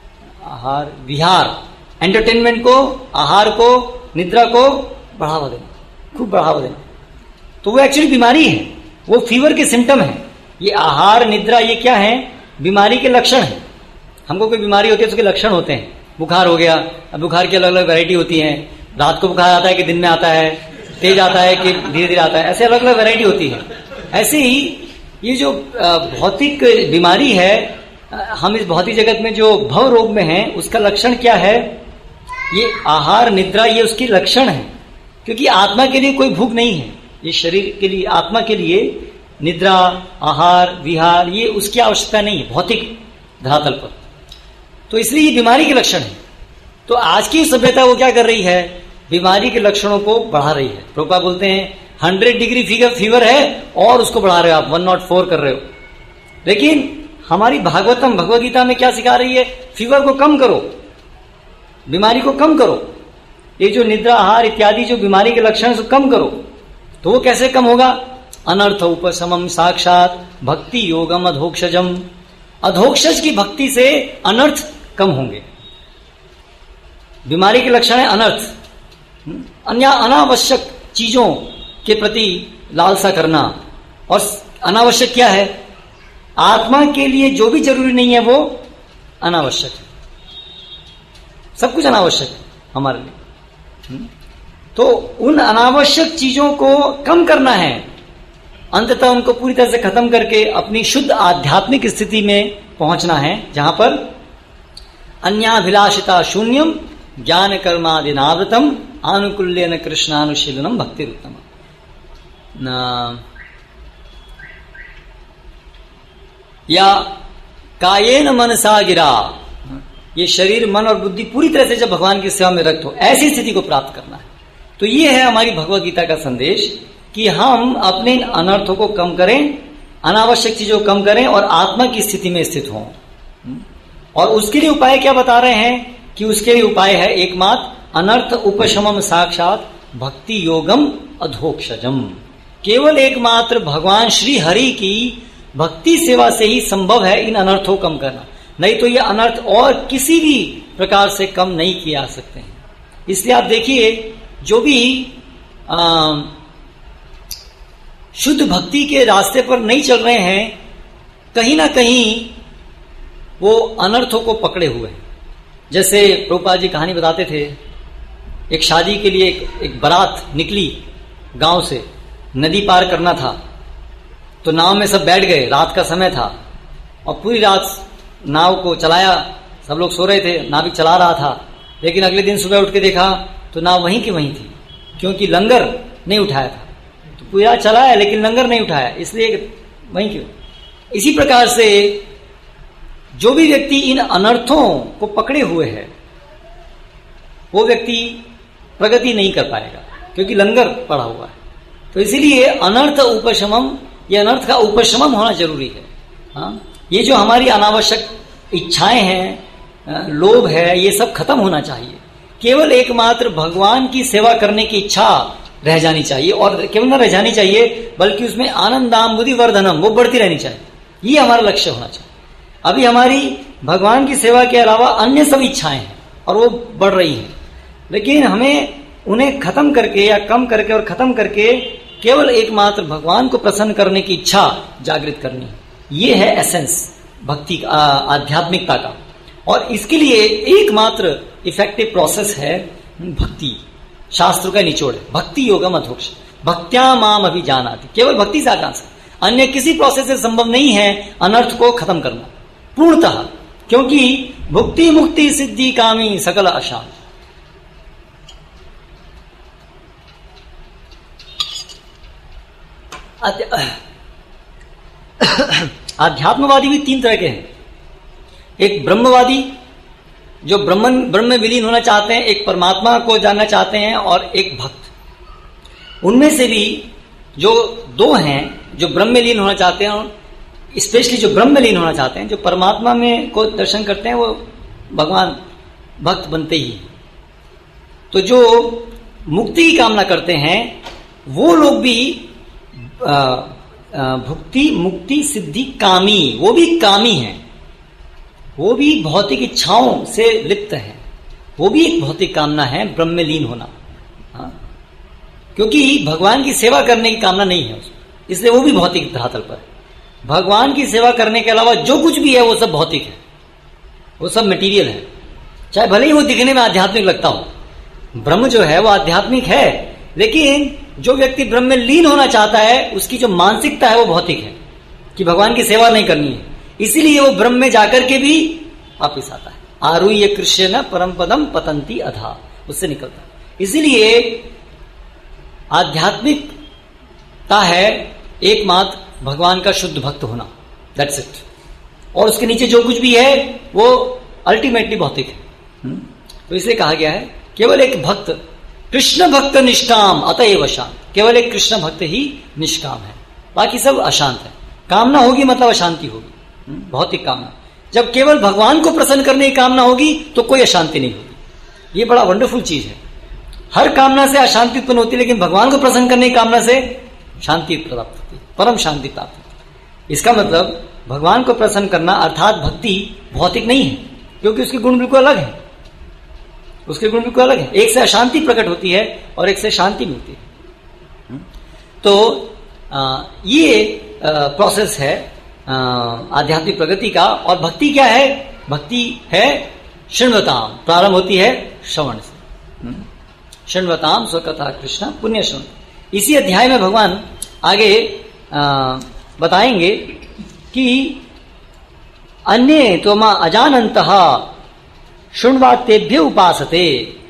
आहार विहार, एंटरटेनमेंट को, आहार को, निद्रा को बढ़ावा देना, खूब बढ़ावा देना। तो वो एक्चुअली बीमारी है, वो फीवर के सिम्टम है। ये आहार निद्रा ये क्या है, बीमारी के लक्षण है। हमको कोई बीमारी होती है तो उसके लक्षण होते हैं। बुखार हो गया, अब बुखार की अलग अलग वैरायटी होती है, रात को बुखार आता है कि दिन में आता है, तेज आता है कि धीरे धीरे आता है, ऐसे अलग अलग वैरायटी होती है। ऐसे ही ये जो भौतिक बीमारी है, हम इस भौतिक जगत में जो भव रोग में है, उसका लक्षण क्या है, ये आहार निद्रा, ये उसकी लक्षण है। क्योंकि आत्मा के लिए कोई भूख नहीं है, ये शरीर के लिए, आत्मा के लिए निद्रा, आहार, विहार ये उसकी आवश्यकता नहीं है भौतिक धरातल पर। तो इसलिए ये बीमारी के लक्षण है। तो आज की सभ्यता वो क्या कर रही है, बीमारी के लक्षणों को बढ़ा रही है। प्रभुपाद बोलते हैं हंड्रेड डिग्री फीवर फीवर है और उसको बढ़ा रहे हो आप, वन नॉट फोर कर रहे हो। लेकिन हमारी भागवतम भगवद गीता में क्या सिखा रही है, फीवर को कम करो, बीमारी को कम करो, ये जो निद्रा आहार इत्यादि जो बीमारी के लक्षण है उसको कम करो। तो वो कैसे कम होगा, अनर्थ उपशमम साक्षात भक्ति योगम अधोक्षजम। अधोक्षज की भक्ति से अनर्थ कम होंगे। बीमारी के लक्षण है अनर्थ, अन्य अनावश्यक चीजों के प्रति लालसा करना। और अनावश्यक क्या है? आत्मा के लिए जो भी जरूरी नहीं है वो अनावश्यक है। सब कुछ अनावश्यक है हमारे लिए। तो उन अनावश्यक चीजों को कम करना है, अंततः उनको पूरी तरह से खत्म करके अपनी शुद्ध आध्यात्मिक स्थिति में पहुंचना है, जहां पर अन्याभिलाषिता शून्यम ज्ञान कर्मादिनावृतम आनुकूल्यन कृष्णानुशीलनम भक्तिरुत्तम। या कायेन मनसा गिरा, ये शरीर मन और बुद्धि पूरी तरह से जब भगवान की सेवा में रक्त हो, ऐसी स्थिति को प्राप्त करना है। तो ये है हमारी भगवत गीता का संदेश कि हम अपने अनर्थों को कम करें, अनावश्यक चीजों को कम करें और आत्मा की स्थिति में स्थित हों। और उसके लिए उपाय क्या बता रहे हैं कि उसके लिए उपाय है एकमात्र अनर्थ उपशमम साक्षात भक्ति योगम अधोक्षजम। केवल एकमात्र भगवान श्री हरि की भक्ति सेवा से ही संभव है इन अनर्थों को कम करना, नहीं तो ये अनर्थ और किसी भी प्रकार से कम नहीं किए जा सकते हैं। इसलिए आप देखिए, जो भी आ, शुद्ध भक्ति के रास्ते पर नहीं चल रहे हैं, कहीं ना कहीं वो अनर्थों को पकड़े हुए हैं। जैसे प्रभुपाद जी कहानी बताते थे, एक शादी के लिए एक, एक बारात निकली गांव से, नदी पार करना था, तो नाव में सब बैठ गए, रात का समय था और पूरी रात नाव को चलाया, सब लोग सो रहे थे, नाविक चला रहा था। लेकिन अगले दिन सुबह उठ के देखा तो नाव वहीं की वहीं थी, क्योंकि लंगर नहीं उठाया था। तो पूरी रात चलाया लेकिन लंगर नहीं उठाया, इसलिए वहीं क्यों। इसी प्रकार से जो भी व्यक्ति इन अनर्थों को पकड़े हुए है, वो व्यक्ति प्रगति नहीं कर पाएगा, क्योंकि लंगर पड़ा हुआ है। तो इसीलिए अनर्थ उपशमम, ये अनर्थ का उपशमन होना जरूरी है। हाँ, ये जो हमारी अनावश्यक इच्छाएं हैं, लोभ है, ये सब खत्म होना चाहिए। केवल एकमात्र भगवान की सेवा करने की इच्छा रह जानी चाहिए, और केवल न रह जानी चाहिए बल्कि उसमें आनंदाम बुद्धि वर्धनम, वो बढ़ती रहनी चाहिए। ये हमारा लक्ष्य होना चाहिए। अभी हमारी भगवान की सेवा के अलावा अन्य सब इच्छाएं हैं और वो बढ़ रही हैं, लेकिन हमें उन्हें खत्म करके या कम करके और खत्म करके केवल एकमात्र भगवान को प्रसन्न करने की इच्छा जागृत करनी है। ये है एसेंस भक्ति आध्यात्मिकता का। और इसके लिए एकमात्र इफेक्टिव प्रोसेस है भक्ति। शास्त्र का निचोड़ है भक्ति योगम अधोक्ष, भक्त्या माम अभी जानाति। केवल भक्ति से आकाश, अन्य किसी प्रोसेस से संभव नहीं है अनर्थ को खत्म करना पूर्णतः, क्योंकि भुक्ति मुक्ति सिद्धि कामी सकल अशांत। आध्यात्मवादी भी तीन तरह के हैं। एक ब्रह्मवादी जो ब्रह्म ब्रह्म में विलीन होना चाहते हैं, एक परमात्मा को जानना चाहते हैं, और एक भक्त। उनमें से भी जो दो हैं, जो ब्रह्म में लीन होना चाहते हैं, स्पेशली जो ब्रह्म में लीन होना चाहते हैं, जो परमात्मा में को दर्शन करते हैं, वो भगवान भक्त बनते ही। तो जो मुक्ति की कामना करते हैं वो लोग भी भुक्ति मुक्ति सिद्धि कामी, वो भी कामी हैं, वो भी भौतिक इच्छाओं से लिप्त हैं, वो भी एक भौतिक कामना है ब्रह्म में लीन होना। हाँ, क्योंकि भगवान की सेवा करने की कामना नहीं है उसको, इसलिए वो भी भौतिक धरातल पर है। भगवान की सेवा करने के अलावा जो कुछ भी है वो सब भौतिक है, वो सब मटेरियल है, चाहे भले ही वो दिखने में आध्यात्मिक लगता हो। ब्रह्म जो है वो आध्यात्मिक है, लेकिन जो व्यक्ति ब्रह्म में लीन होना चाहता है उसकी जो मानसिकता है वो भौतिक है कि भगवान की सेवा नहीं करनी है, इसीलिए वो ब्रह्म में जाकर के भी वापिस आता है। आरुह्य कृष्ण परम पदम पतंती अधा, उससे निकलता है। इसीलिए आध्यात्मिकता है एकमात्र भगवान का शुद्ध भक्त होना, दैट्स इट। और उसके नीचे जो कुछ भी है वो अल्टीमेटली भौतिक है। तो इसलिए कहा गया है केवल एक भक्त कृष्ण भक्त निष्काम अतएव शांत, केवल एक कृष्ण भक्त ही निष्काम है, बाकी सब अशांत है। कामना होगी मतलब अशांति होगी, भौतिक कामना। जब केवल भगवान को प्रसन्न करने की कामना होगी तो कोई अशांति नहीं होगी। ये बड़ा वंडरफुल चीज है। हर कामना से अशांति उत्पन्न होती है, लेकिन भगवान को प्रसन्न करने की कामना से शांति प्राप्त होती है, परम शांति प्राप्त होती है। इसका मतलब भगवान को प्रसन्न करना अर्थात भक्ति भौतिक नहीं है, क्योंकि उसके गुण बिल्कुल अलग है, उसके गुण बिल्कुल अलग है। एक से अशांति प्रकट होती है और एक से शांति मिलती है। तो आ, ये प्रोसेस है आध्यात्मिक प्रगति का। और भक्ति क्या है? भक्ति है शृण्वताम, प्रारंभ होती है श्रवण से। शृण्वताम स्वकथा कृष्ण पुण्य श्रवण। इसी अध्याय में भगवान आगे आ, बताएंगे कि अन्ये तो मां अजानन्तः शृण्वातेभ्य उपासते।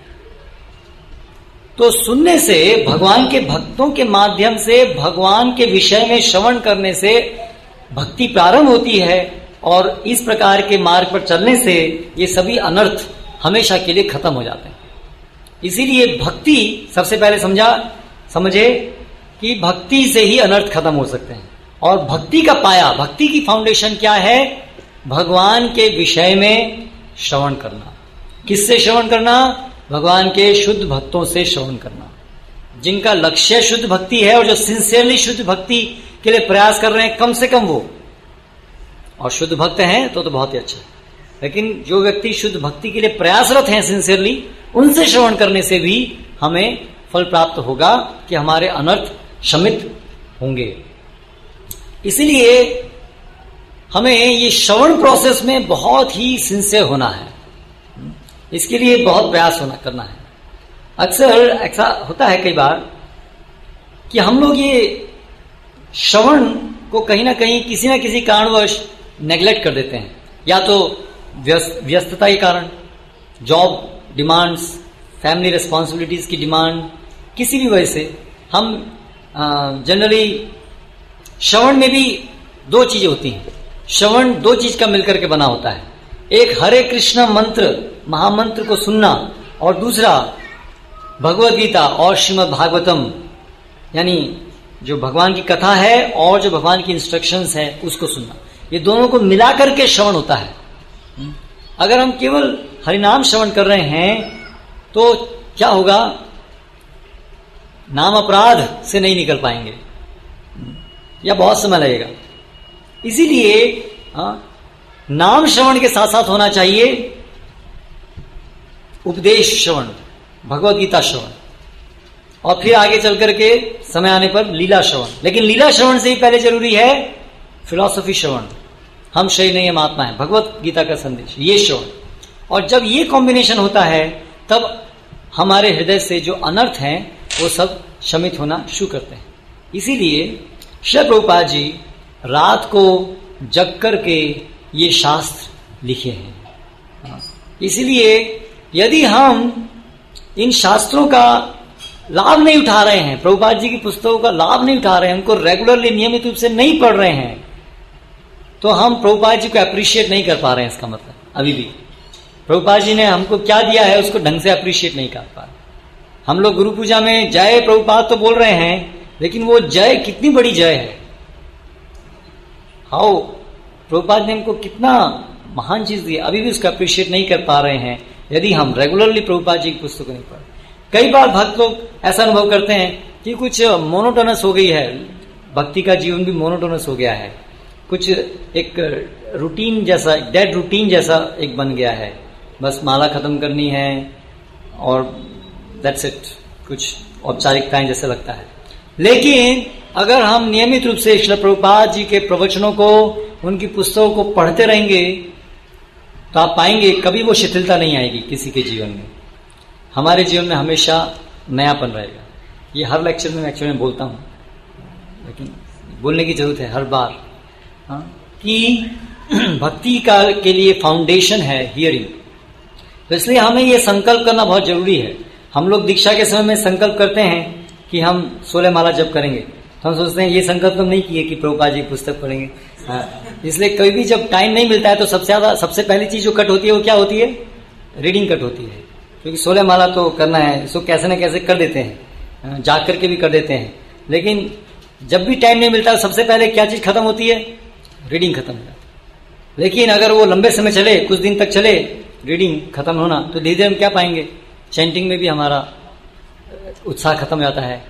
तो सुनने से, भगवान के भक्तों के माध्यम से भगवान के विषय में श्रवण करने से भक्ति प्रारंभ होती है, और इस प्रकार के मार्ग पर चलने से ये सभी अनर्थ हमेशा के लिए खत्म हो जाते हैं। इसीलिए भक्ति सबसे पहले समझा समझे कि भक्ति से ही अनर्थ खत्म हो सकते हैं। और भक्ति का पाया, भक्ति की फाउंडेशन क्या है? भगवान के विषय में श्रवण करना। किससे श्रवण करना? भगवान के शुद्ध भक्तों से श्रवण करना, जिनका लक्ष्य शुद्ध भक्ति है और जो सिंसियरली शुद्ध भक्ति के लिए प्रयास कर रहे हैं, कम से कम वो। और शुद्ध भक्त हैं तो तो बहुत ही अच्छा है, लेकिन जो व्यक्ति शुद्ध भक्ति के लिए प्रयासरत हैं सिंसियरली, उनसे श्रवण करने से भी हमें फल प्राप्त होगा कि हमारे अनर्थ शमित होंगे। इसलिए हमें ये श्रवण प्रोसेस में बहुत ही सिंसियर होना है, इसके लिए बहुत प्रयास होना करना है। अक्सर ऐसा होता है कई बार कि हम लोग ये श्रवण को कहीं ना कहीं किसी ना किसी कारणवश नेग्लेक्ट कर देते हैं, या तो व्यस्त, व्यस्तता के कारण, जॉब डिमांड्स, फैमिली रिस्पॉन्सिबिलिटीज की डिमांड, किसी भी वजह से हम जनरली श्रवण में भी दो चीजें होती हैं। श्रवण दो चीज का मिलकर के बना होता है, एक हरे कृष्ण मंत्र महामंत्र को सुनना, और दूसरा भगवद गीता और श्रीमद् भागवतम, यानी जो भगवान की कथा है और जो भगवान की इंस्ट्रक्शंस है उसको सुनना। ये दोनों को मिलाकर के श्रवण होता है। अगर हम केवल हरिनाम श्रवण कर रहे हैं तो क्या होगा? नाम अपराध से नहीं निकल पाएंगे या बहुत समय लगेगा। इसीलिए नाम श्रवण के साथ साथ होना चाहिए उपदेश श्रवण, भगवद गीता श्रवण, और फिर आगे चल करके समय आने पर लीला श्रवण। लेकिन लीला श्रवण से ही पहले जरूरी है फिलॉसफी श्रवण। हम शरीर नहीं, हम आत्मा है, भगवद गीता का संदेश, ये श्रवण। और जब ये कॉम्बिनेशन होता है तब हमारे हृदय से जो अनर्थ हैं वो सब शमित होना शुरू करते हैं। इसीलिए श्री प्रभुपाद जी रात को जग करके ये शास्त्र लिखे हैं। इसीलिए यदि हम इन शास्त्रों का लाभ नहीं उठा रहे हैं, प्रभुपाद जी की पुस्तकों का लाभ नहीं उठा रहे हैं, उनको रेगुलरली नियमित रूप से नहीं पढ़ रहे हैं, तो हम प्रभुपाद जी को अप्रिशिएट नहीं कर पा रहे हैं। इसका मतलब अभी भी प्रभुपाद जी ने हमको क्या दिया है उसको ढंग से अप्रिशिएट नहीं कर पा रहे। हम लोग गुरु पूजा में जय प्रभुपाद तो बोल रहे हैं, लेकिन वो जय कितनी बड़ी जय है, हाउ प्रभुपाद ने हमको कितना महान चीज दी, अभी भी उसका अप्रिशिएट नहीं कर पा रहे हैं यदि हम रेगुलरली प्रभुपाद जी की पुस्तक नहीं पढ़े। कई बार भक्त लोग ऐसा अनुभव करते हैं कि कुछ मोनोटोनस हो गई है, भक्ति का जीवन भी मोनोटोनस हो गया है, कुछ एक रूटीन जैसा, डेड रूटीन जैसा एक बन गया है, बस माला खत्म करनी है और दैट्स इट, कुछ औपचारिकताएं जैसे लगता है। लेकिन अगर हम नियमित रूप से श्रील प्रभुपाद जी के प्रवचनों को, उनकी पुस्तकों को पढ़ते रहेंगे तो आप पाएंगे कभी वो शिथिलता नहीं आएगी किसी के जीवन में। हमारे जीवन में हमेशा नयापन रहेगा। ये हर लेक्चर में एक्चुअली में बोलता हूं, लेकिन बोलने की जरूरत है हर बार, हाँ, कि भक्ति का के लिए फाउंडेशन है हियरिंग। तो इसलिए हमें ये संकल्प करना बहुत जरूरी है। हम लोग दीक्षा के समय में संकल्प करते हैं कि हम सोलह माला जप करेंगे, तो हम सोचते हैं ये संकल्प तो नहीं किए कि प्रभुपाद जी की पुस्तक पढ़ेंगे। हाँ, इसलिए कभी भी जब टाइम नहीं मिलता है तो सबसे ज्यादा सबसे पहली चीज जो कट होती है वो क्या होती है? रीडिंग कट होती है, क्योंकि सोलह माला तो करना है, इसको कैसे न कैसे कर देते हैं, जाग करके भी कर देते हैं। लेकिन जब भी टाइम नहीं मिलता सबसे पहले क्या चीज खत्म होती है? रीडिंग खत्म हो जाती है। लेकिन अगर वो लंबे समय चले, कुछ दिन तक चले रीडिंग खत्म होना, तो धीरे धीरे हम क्या पाएंगे? चैंटिंग में भी हमारा उत्साह खत्म हो जाता है,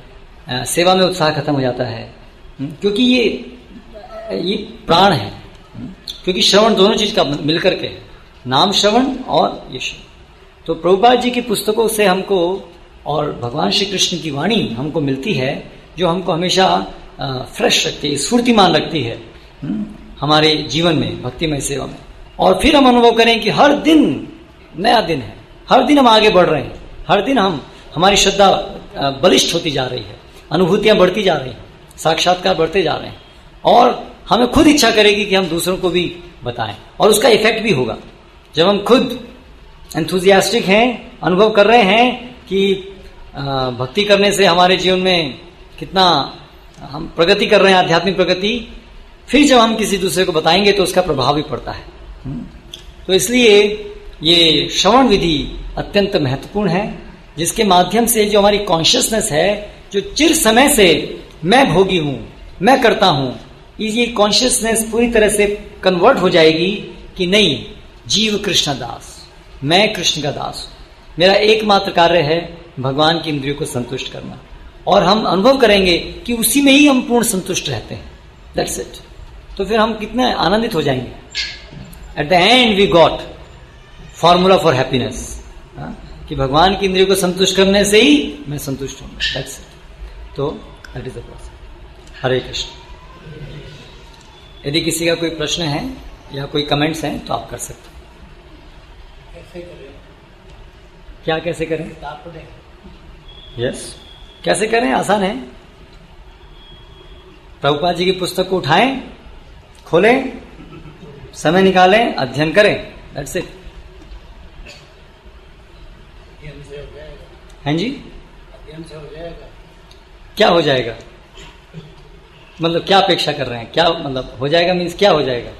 सेवा में उत्साह खत्म हो जाता है, क्योंकि ये ये प्राण है, क्योंकि श्रवण दोनों चीज का मिलकर के है, नाम श्रवण और ये श्रवण। तो प्रभुपाद जी की पुस्तकों से हमको और भगवान श्री कृष्ण की वाणी हमको मिलती है, जो हमको हमेशा फ्रेश रखती है, स्फूर्तिमान रखती है हमारे जीवन में, भक्तिमय सेवा में। और फिर हम अनुभव करें कि हर दिन नया दिन है, हर दिन हम आगे बढ़ रहे हैं, हर दिन हम हमारी श्रद्धा बलिष्ठ होती जा रही है, अनुभूतियां बढ़ती जा रही हैं, साक्षात्कार बढ़ते जा रहे हैं, और हमें खुद इच्छा करेगी कि हम दूसरों को भी बताएं, और उसका इफेक्ट भी होगा। जब हम खुद एंथुजियास्टिक हैं, अनुभव कर रहे हैं कि भक्ति करने से हमारे जीवन में कितना हम प्रगति कर रहे हैं, आध्यात्मिक प्रगति, फिर जब हम किसी दूसरे को बताएंगे तो उसका प्रभाव भी पड़ता है। तो इसलिए ये श्रवण विधि अत्यंत महत्वपूर्ण है, जिसके माध्यम से जो हमारी कॉन्शियसनेस है, जो चिर समय से मैं भोगी हूं, मैं करता हूं, ये कॉन्शियसनेस पूरी तरह से कन्वर्ट हो जाएगी कि नहीं, जीव कृष्ण दास, मैं कृष्ण का दास हूं, मेरा एकमात्र कार्य है भगवान की इंद्रियों को संतुष्ट करना, और हम अनुभव करेंगे कि उसी में ही हम पूर्ण संतुष्ट रहते हैं। That's it. तो फिर हम कितने आनंदित हो जाएंगे। At the end we got formula for happiness, कि भगवान की इंद्रियों को संतुष्ट करने से ही मैं संतुष्ट हूंगा। That's it. तो that is the process. Hare Krishna. यदि किसी का कोई प्रश्न है या कोई कमेंट्स हैं तो आप कर सकते हैं। कैसे करें? क्या कैसे करें? Yes yes. कैसे करें? आसान है। प्रभुपाद जी की पुस्तक को उठाएं, खोलें, समय निकालें, अध्ययन करें। That's it. हैं जी? अध्ययन से हो जाएगा। क्या हो जाएगा? मतलब क्या अपेक्षा कर रहे हैं? क्या मतलब हो जाएगा मीन्स क्या हो जाएगा?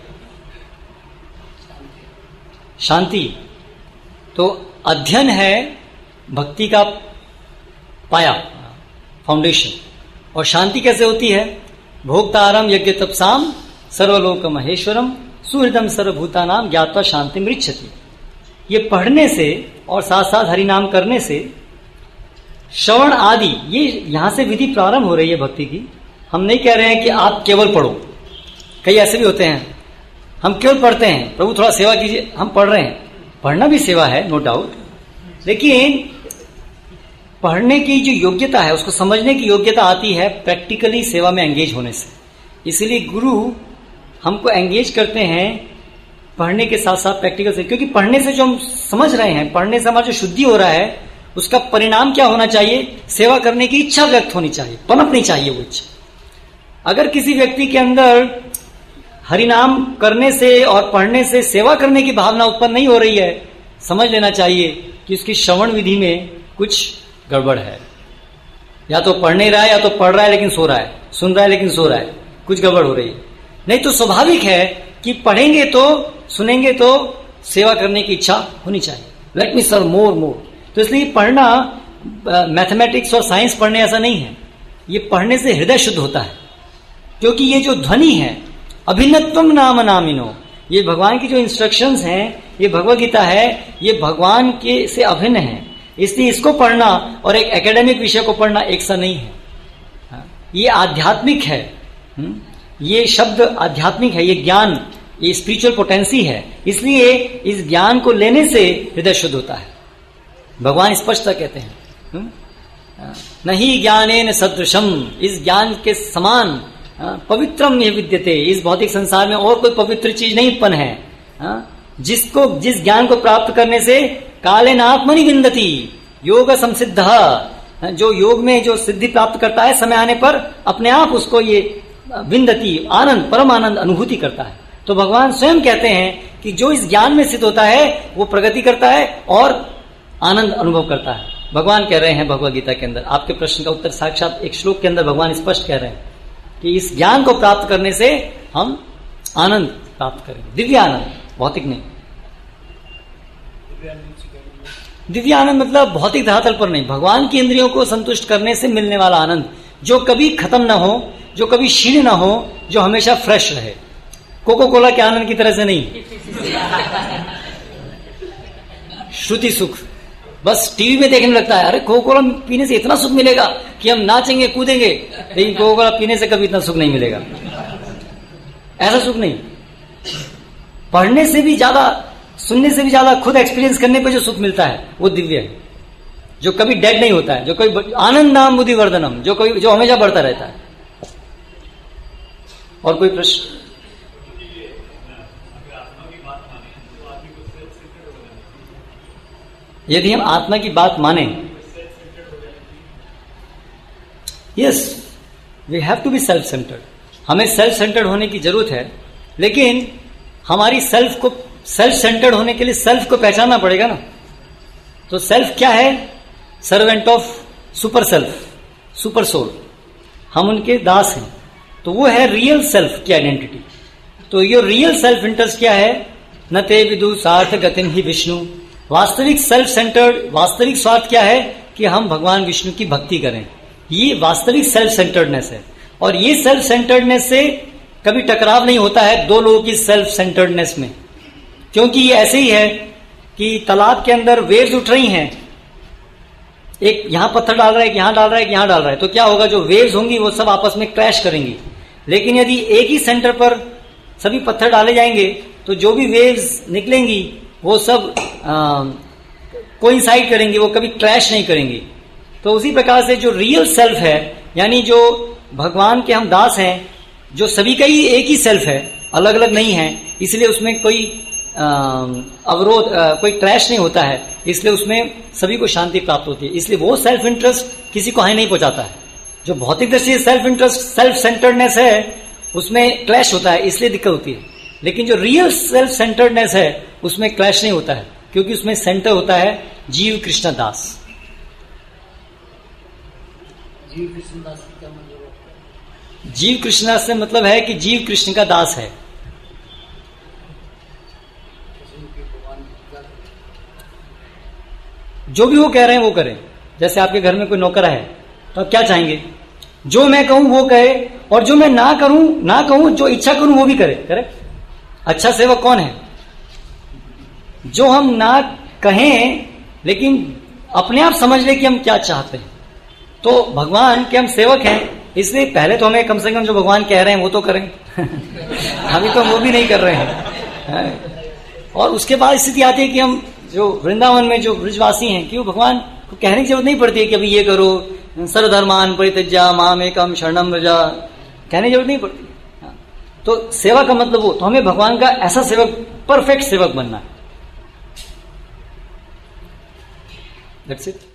शांति। तो अध्ययन है भक्ति का पाया, फाउंडेशन। और शांति कैसे होती है? भोक्तारम यज्ञ तपसाम सर्वलोक महेश्वरम सुहृदम सर्वभूतानाम ज्ञात्वा शांति मृच्छति। ये पढ़ने से और साथ साथ हरिनाम करने से, श्रवण आदि, ये यहां से विधि प्रारंभ हो रही है भक्ति की। हम नहीं कह रहे हैं कि आप केवल पढ़ो। कई ऐसे भी होते हैं, हम केवल पढ़ते हैं, प्रभु थोड़ा सेवा कीजिए, हम पढ़ रहे हैं। पढ़ना भी सेवा है, नो डाउट, लेकिन पढ़ने की जो योग्यता है, उसको समझने की योग्यता आती है प्रैक्टिकली सेवा में एंगेज होने से। इसीलिए गुरु हमको एंगेज करते हैं पढ़ने के साथ साथ प्रैक्टिकल से, क्योंकि पढ़ने से जो हम समझ रहे हैं, पढ़ने से हमारा जो शुद्धि हो रहा है, उसका परिणाम क्या होना चाहिए? सेवा करने की इच्छा व्यक्त होनी चाहिए, पनपनी चाहिए वो इच्छा। अगर किसी व्यक्ति के अंदर हरिनाम करने से और पढ़ने से सेवा करने की भावना उत्पन्न नहीं हो रही है, समझ लेना चाहिए कि उसकी श्रवण विधि में कुछ गड़बड़ है। या तो पढ़ नहीं रहा है, या तो पढ़ रहा है लेकिन सो रहा है, सुन रहा है लेकिन सो रहा है, कुछ गड़बड़ हो रही है। नहीं तो स्वाभाविक है कि पढ़ेंगे तो, सुनेंगे तो सेवा करने की इच्छा होनी चाहिए। Let me serve more more. तो इसलिए पढ़ना, मैथमेटिक्स और साइंस पढ़ने ऐसा नहीं है। ये पढ़ने से हृदय शुद्ध होता है, क्योंकि ये जो ध्वनि है, अभिन्नत्वम नाम नामिनो, ये भगवान की जो इंस्ट्रक्शंस हैं, ये भगवद गीता है, ये भगवान के से अभिन्न है। इसलिए इसको पढ़ना और एक एकेडमिक विषय को पढ़ना एक सा नहीं है। ये आध्यात्मिक है, ये शब्द आध्यात्मिक है, ये ज्ञान, ये स्पिरिचुअल पोटेंसी है। इसलिए इस ज्ञान को लेने से हृदय शुद्ध होता है। भगवान स्पष्टता कहते हैं, नहीं ज्ञानेन सदृशम, इस ज्ञान के समान पवित्रम यह विद्यते, इस भौतिक संसार में और कोई पवित्र चीज नहीं उत्पन्न है। जिसको, जिस ज्ञान को प्राप्त करने से काले नात्मनि विंदति योग संसिद्ध, जो योग में जो सिद्धि प्राप्त करता है, समय आने पर अपने आप उसको ये विंदति, आनंद, परम आनंद अनुभूति करता है। तो भगवान स्वयं कहते हैं कि जो इस ज्ञान में स्थित होता है वो प्रगति करता है और आनंद अनुभव करता है। भगवान कह रहे हैं भगवद गीता के अंदर, आपके प्रश्न का उत्तर साक्षात एक श्लोक के अंदर भगवान स्पष्ट कह रहे हैं कि इस ज्ञान को प्राप्त करने से हम आनंद प्राप्त करेंगे, दिव्य आनंद, भौतिक नहीं। दिव्य आनंद मतलब भौतिक धरातल पर नहीं, भगवान की इंद्रियों को संतुष्ट करने से मिलने वाला आनंद, जो कभी खत्म ना हो, जो कभी क्षीण ना हो, जो हमेशा फ्रेश रहे। कोको कोला के आनंद की तरह से नहीं, श्रुति सुख, बस टीवी में देखने लगता है, अरे कोका कोला पीने से इतना सुख मिलेगा कि हम नाचेंगे कूदेंगे, लेकिन कोका कोला पीने से कभी इतना सुख नहीं मिलेगा। ऐसा सुख नहीं। पढ़ने से भी ज्यादा, सुनने से भी ज्यादा खुद एक्सपीरियंस करने पे जो सुख मिलता है वो दिव्य है, जो कभी डेड नहीं होता है, जो कभी आनंद नाम बुद्धि वर्धनम, जो कभी जो हमेशा बढ़ता रहता है। और कोई प्रश्न? यदि हम आत्मा की बात माने, yes, we have to be self centred. हमें सेल्फ सेंटर्ड होने की जरूरत है, लेकिन हमारी सेल्फ को, सेल्फ सेंटर्ड होने के लिए सेल्फ को पहचानना पड़ेगा ना। तो सेल्फ क्या है? Servant of super self, super soul. हम उनके दास हैं, तो वो है रियल सेल्फ की आइडेंटिटी। तो ये रियल सेल्फ इंटरेस्ट क्या है? न ते विदु सार्थ गतिम ही विष्णु। वास्तविक सेल्फ सेंटर्ड, वास्तविक स्वार्थ क्या है? कि हम भगवान विष्णु की भक्ति करें। ये वास्तविक सेल्फ सेंटर्डनेस है। और ये सेल्फ सेंटर्डनेस से कभी टकराव नहीं होता है दो लोगों की सेल्फ सेंटर्डनेस में, क्योंकि ये ऐसे ही है कि तालाब के अंदर वेव्स उठ रही हैं, एक यहां पत्थर डाल रहा है, एक यहां डाल रहा है, एक यहां डाल रहा है, तो क्या होगा? जो वेव्स होंगी वो सब आपस में क्रैश करेंगी। लेकिन यदि एक ही सेंटर पर सभी पत्थर डाले जाएंगे तो जो भी वेव्स निकलेंगी वो सब कोइंसाइड करेंगी, वो कभी क्रैश नहीं करेंगी। तो उसी प्रकार से जो रियल सेल्फ है, यानी जो भगवान के हम दास हैं, जो सभी का ही एक ही सेल्फ है, अलग अलग नहीं है, इसलिए उसमें कोई अवरोध, कोई क्रैश नहीं होता है, इसलिए उसमें सभी को शांति प्राप्त होती है। इसलिए वो सेल्फ इंटरेस्ट किसी को हानि नहीं पहुंचाता है। जो भौतिक दृष्टि से सेल्फ इंटरेस्ट, सेल्फ सेंटर्डनेस है, उसमें क्लैश होता है, इसलिए दिक्कत होती है। लेकिन जो रियल सेल्फ सेंटर्डनेस है उसमें क्लैश नहीं होता है, क्योंकि उसमें सेंटर होता है जीव कृष्ण दास। जीव कृष्ण दास का मतलब? जीव कृष्ण दास से मतलब है कि जीव कृष्ण का दास है। जो भी वो कह रहे हैं वो करें। जैसे आपके घर में कोई नौकर है तो आप क्या चाहेंगे? जो मैं कहूं वो कहे, और जो मैं ना करूं ना कहूं, जो इच्छा करूं वो भी करे। करेक्ट? अच्छा सेवक कौन है? जो हम ना कहें लेकिन अपने आप समझ ले कि हम क्या चाहते हैं। तो भगवान के हम सेवक हैं, इसलिए पहले तो हमें कम से कम जो भगवान कह रहे हैं वो तो करें। अभी तो वो भी नहीं कर रहे हैं। और उसके बाद स्थिति आती है कि हम जो वृंदावन में जो ब्रजवासी हैं कि वो भगवान को कहने की जरूरत नहीं पड़ती है कि अभी ये करो, सर्वधर्मान परित्यज्य माम एकम शरणम व्रजा, कहने की जरूरत नहीं पड़ती। तो सेवा का मतलब वो, तो हमें भगवान का ऐसा सेवक, परफेक्ट सेवक बनना है। That's it.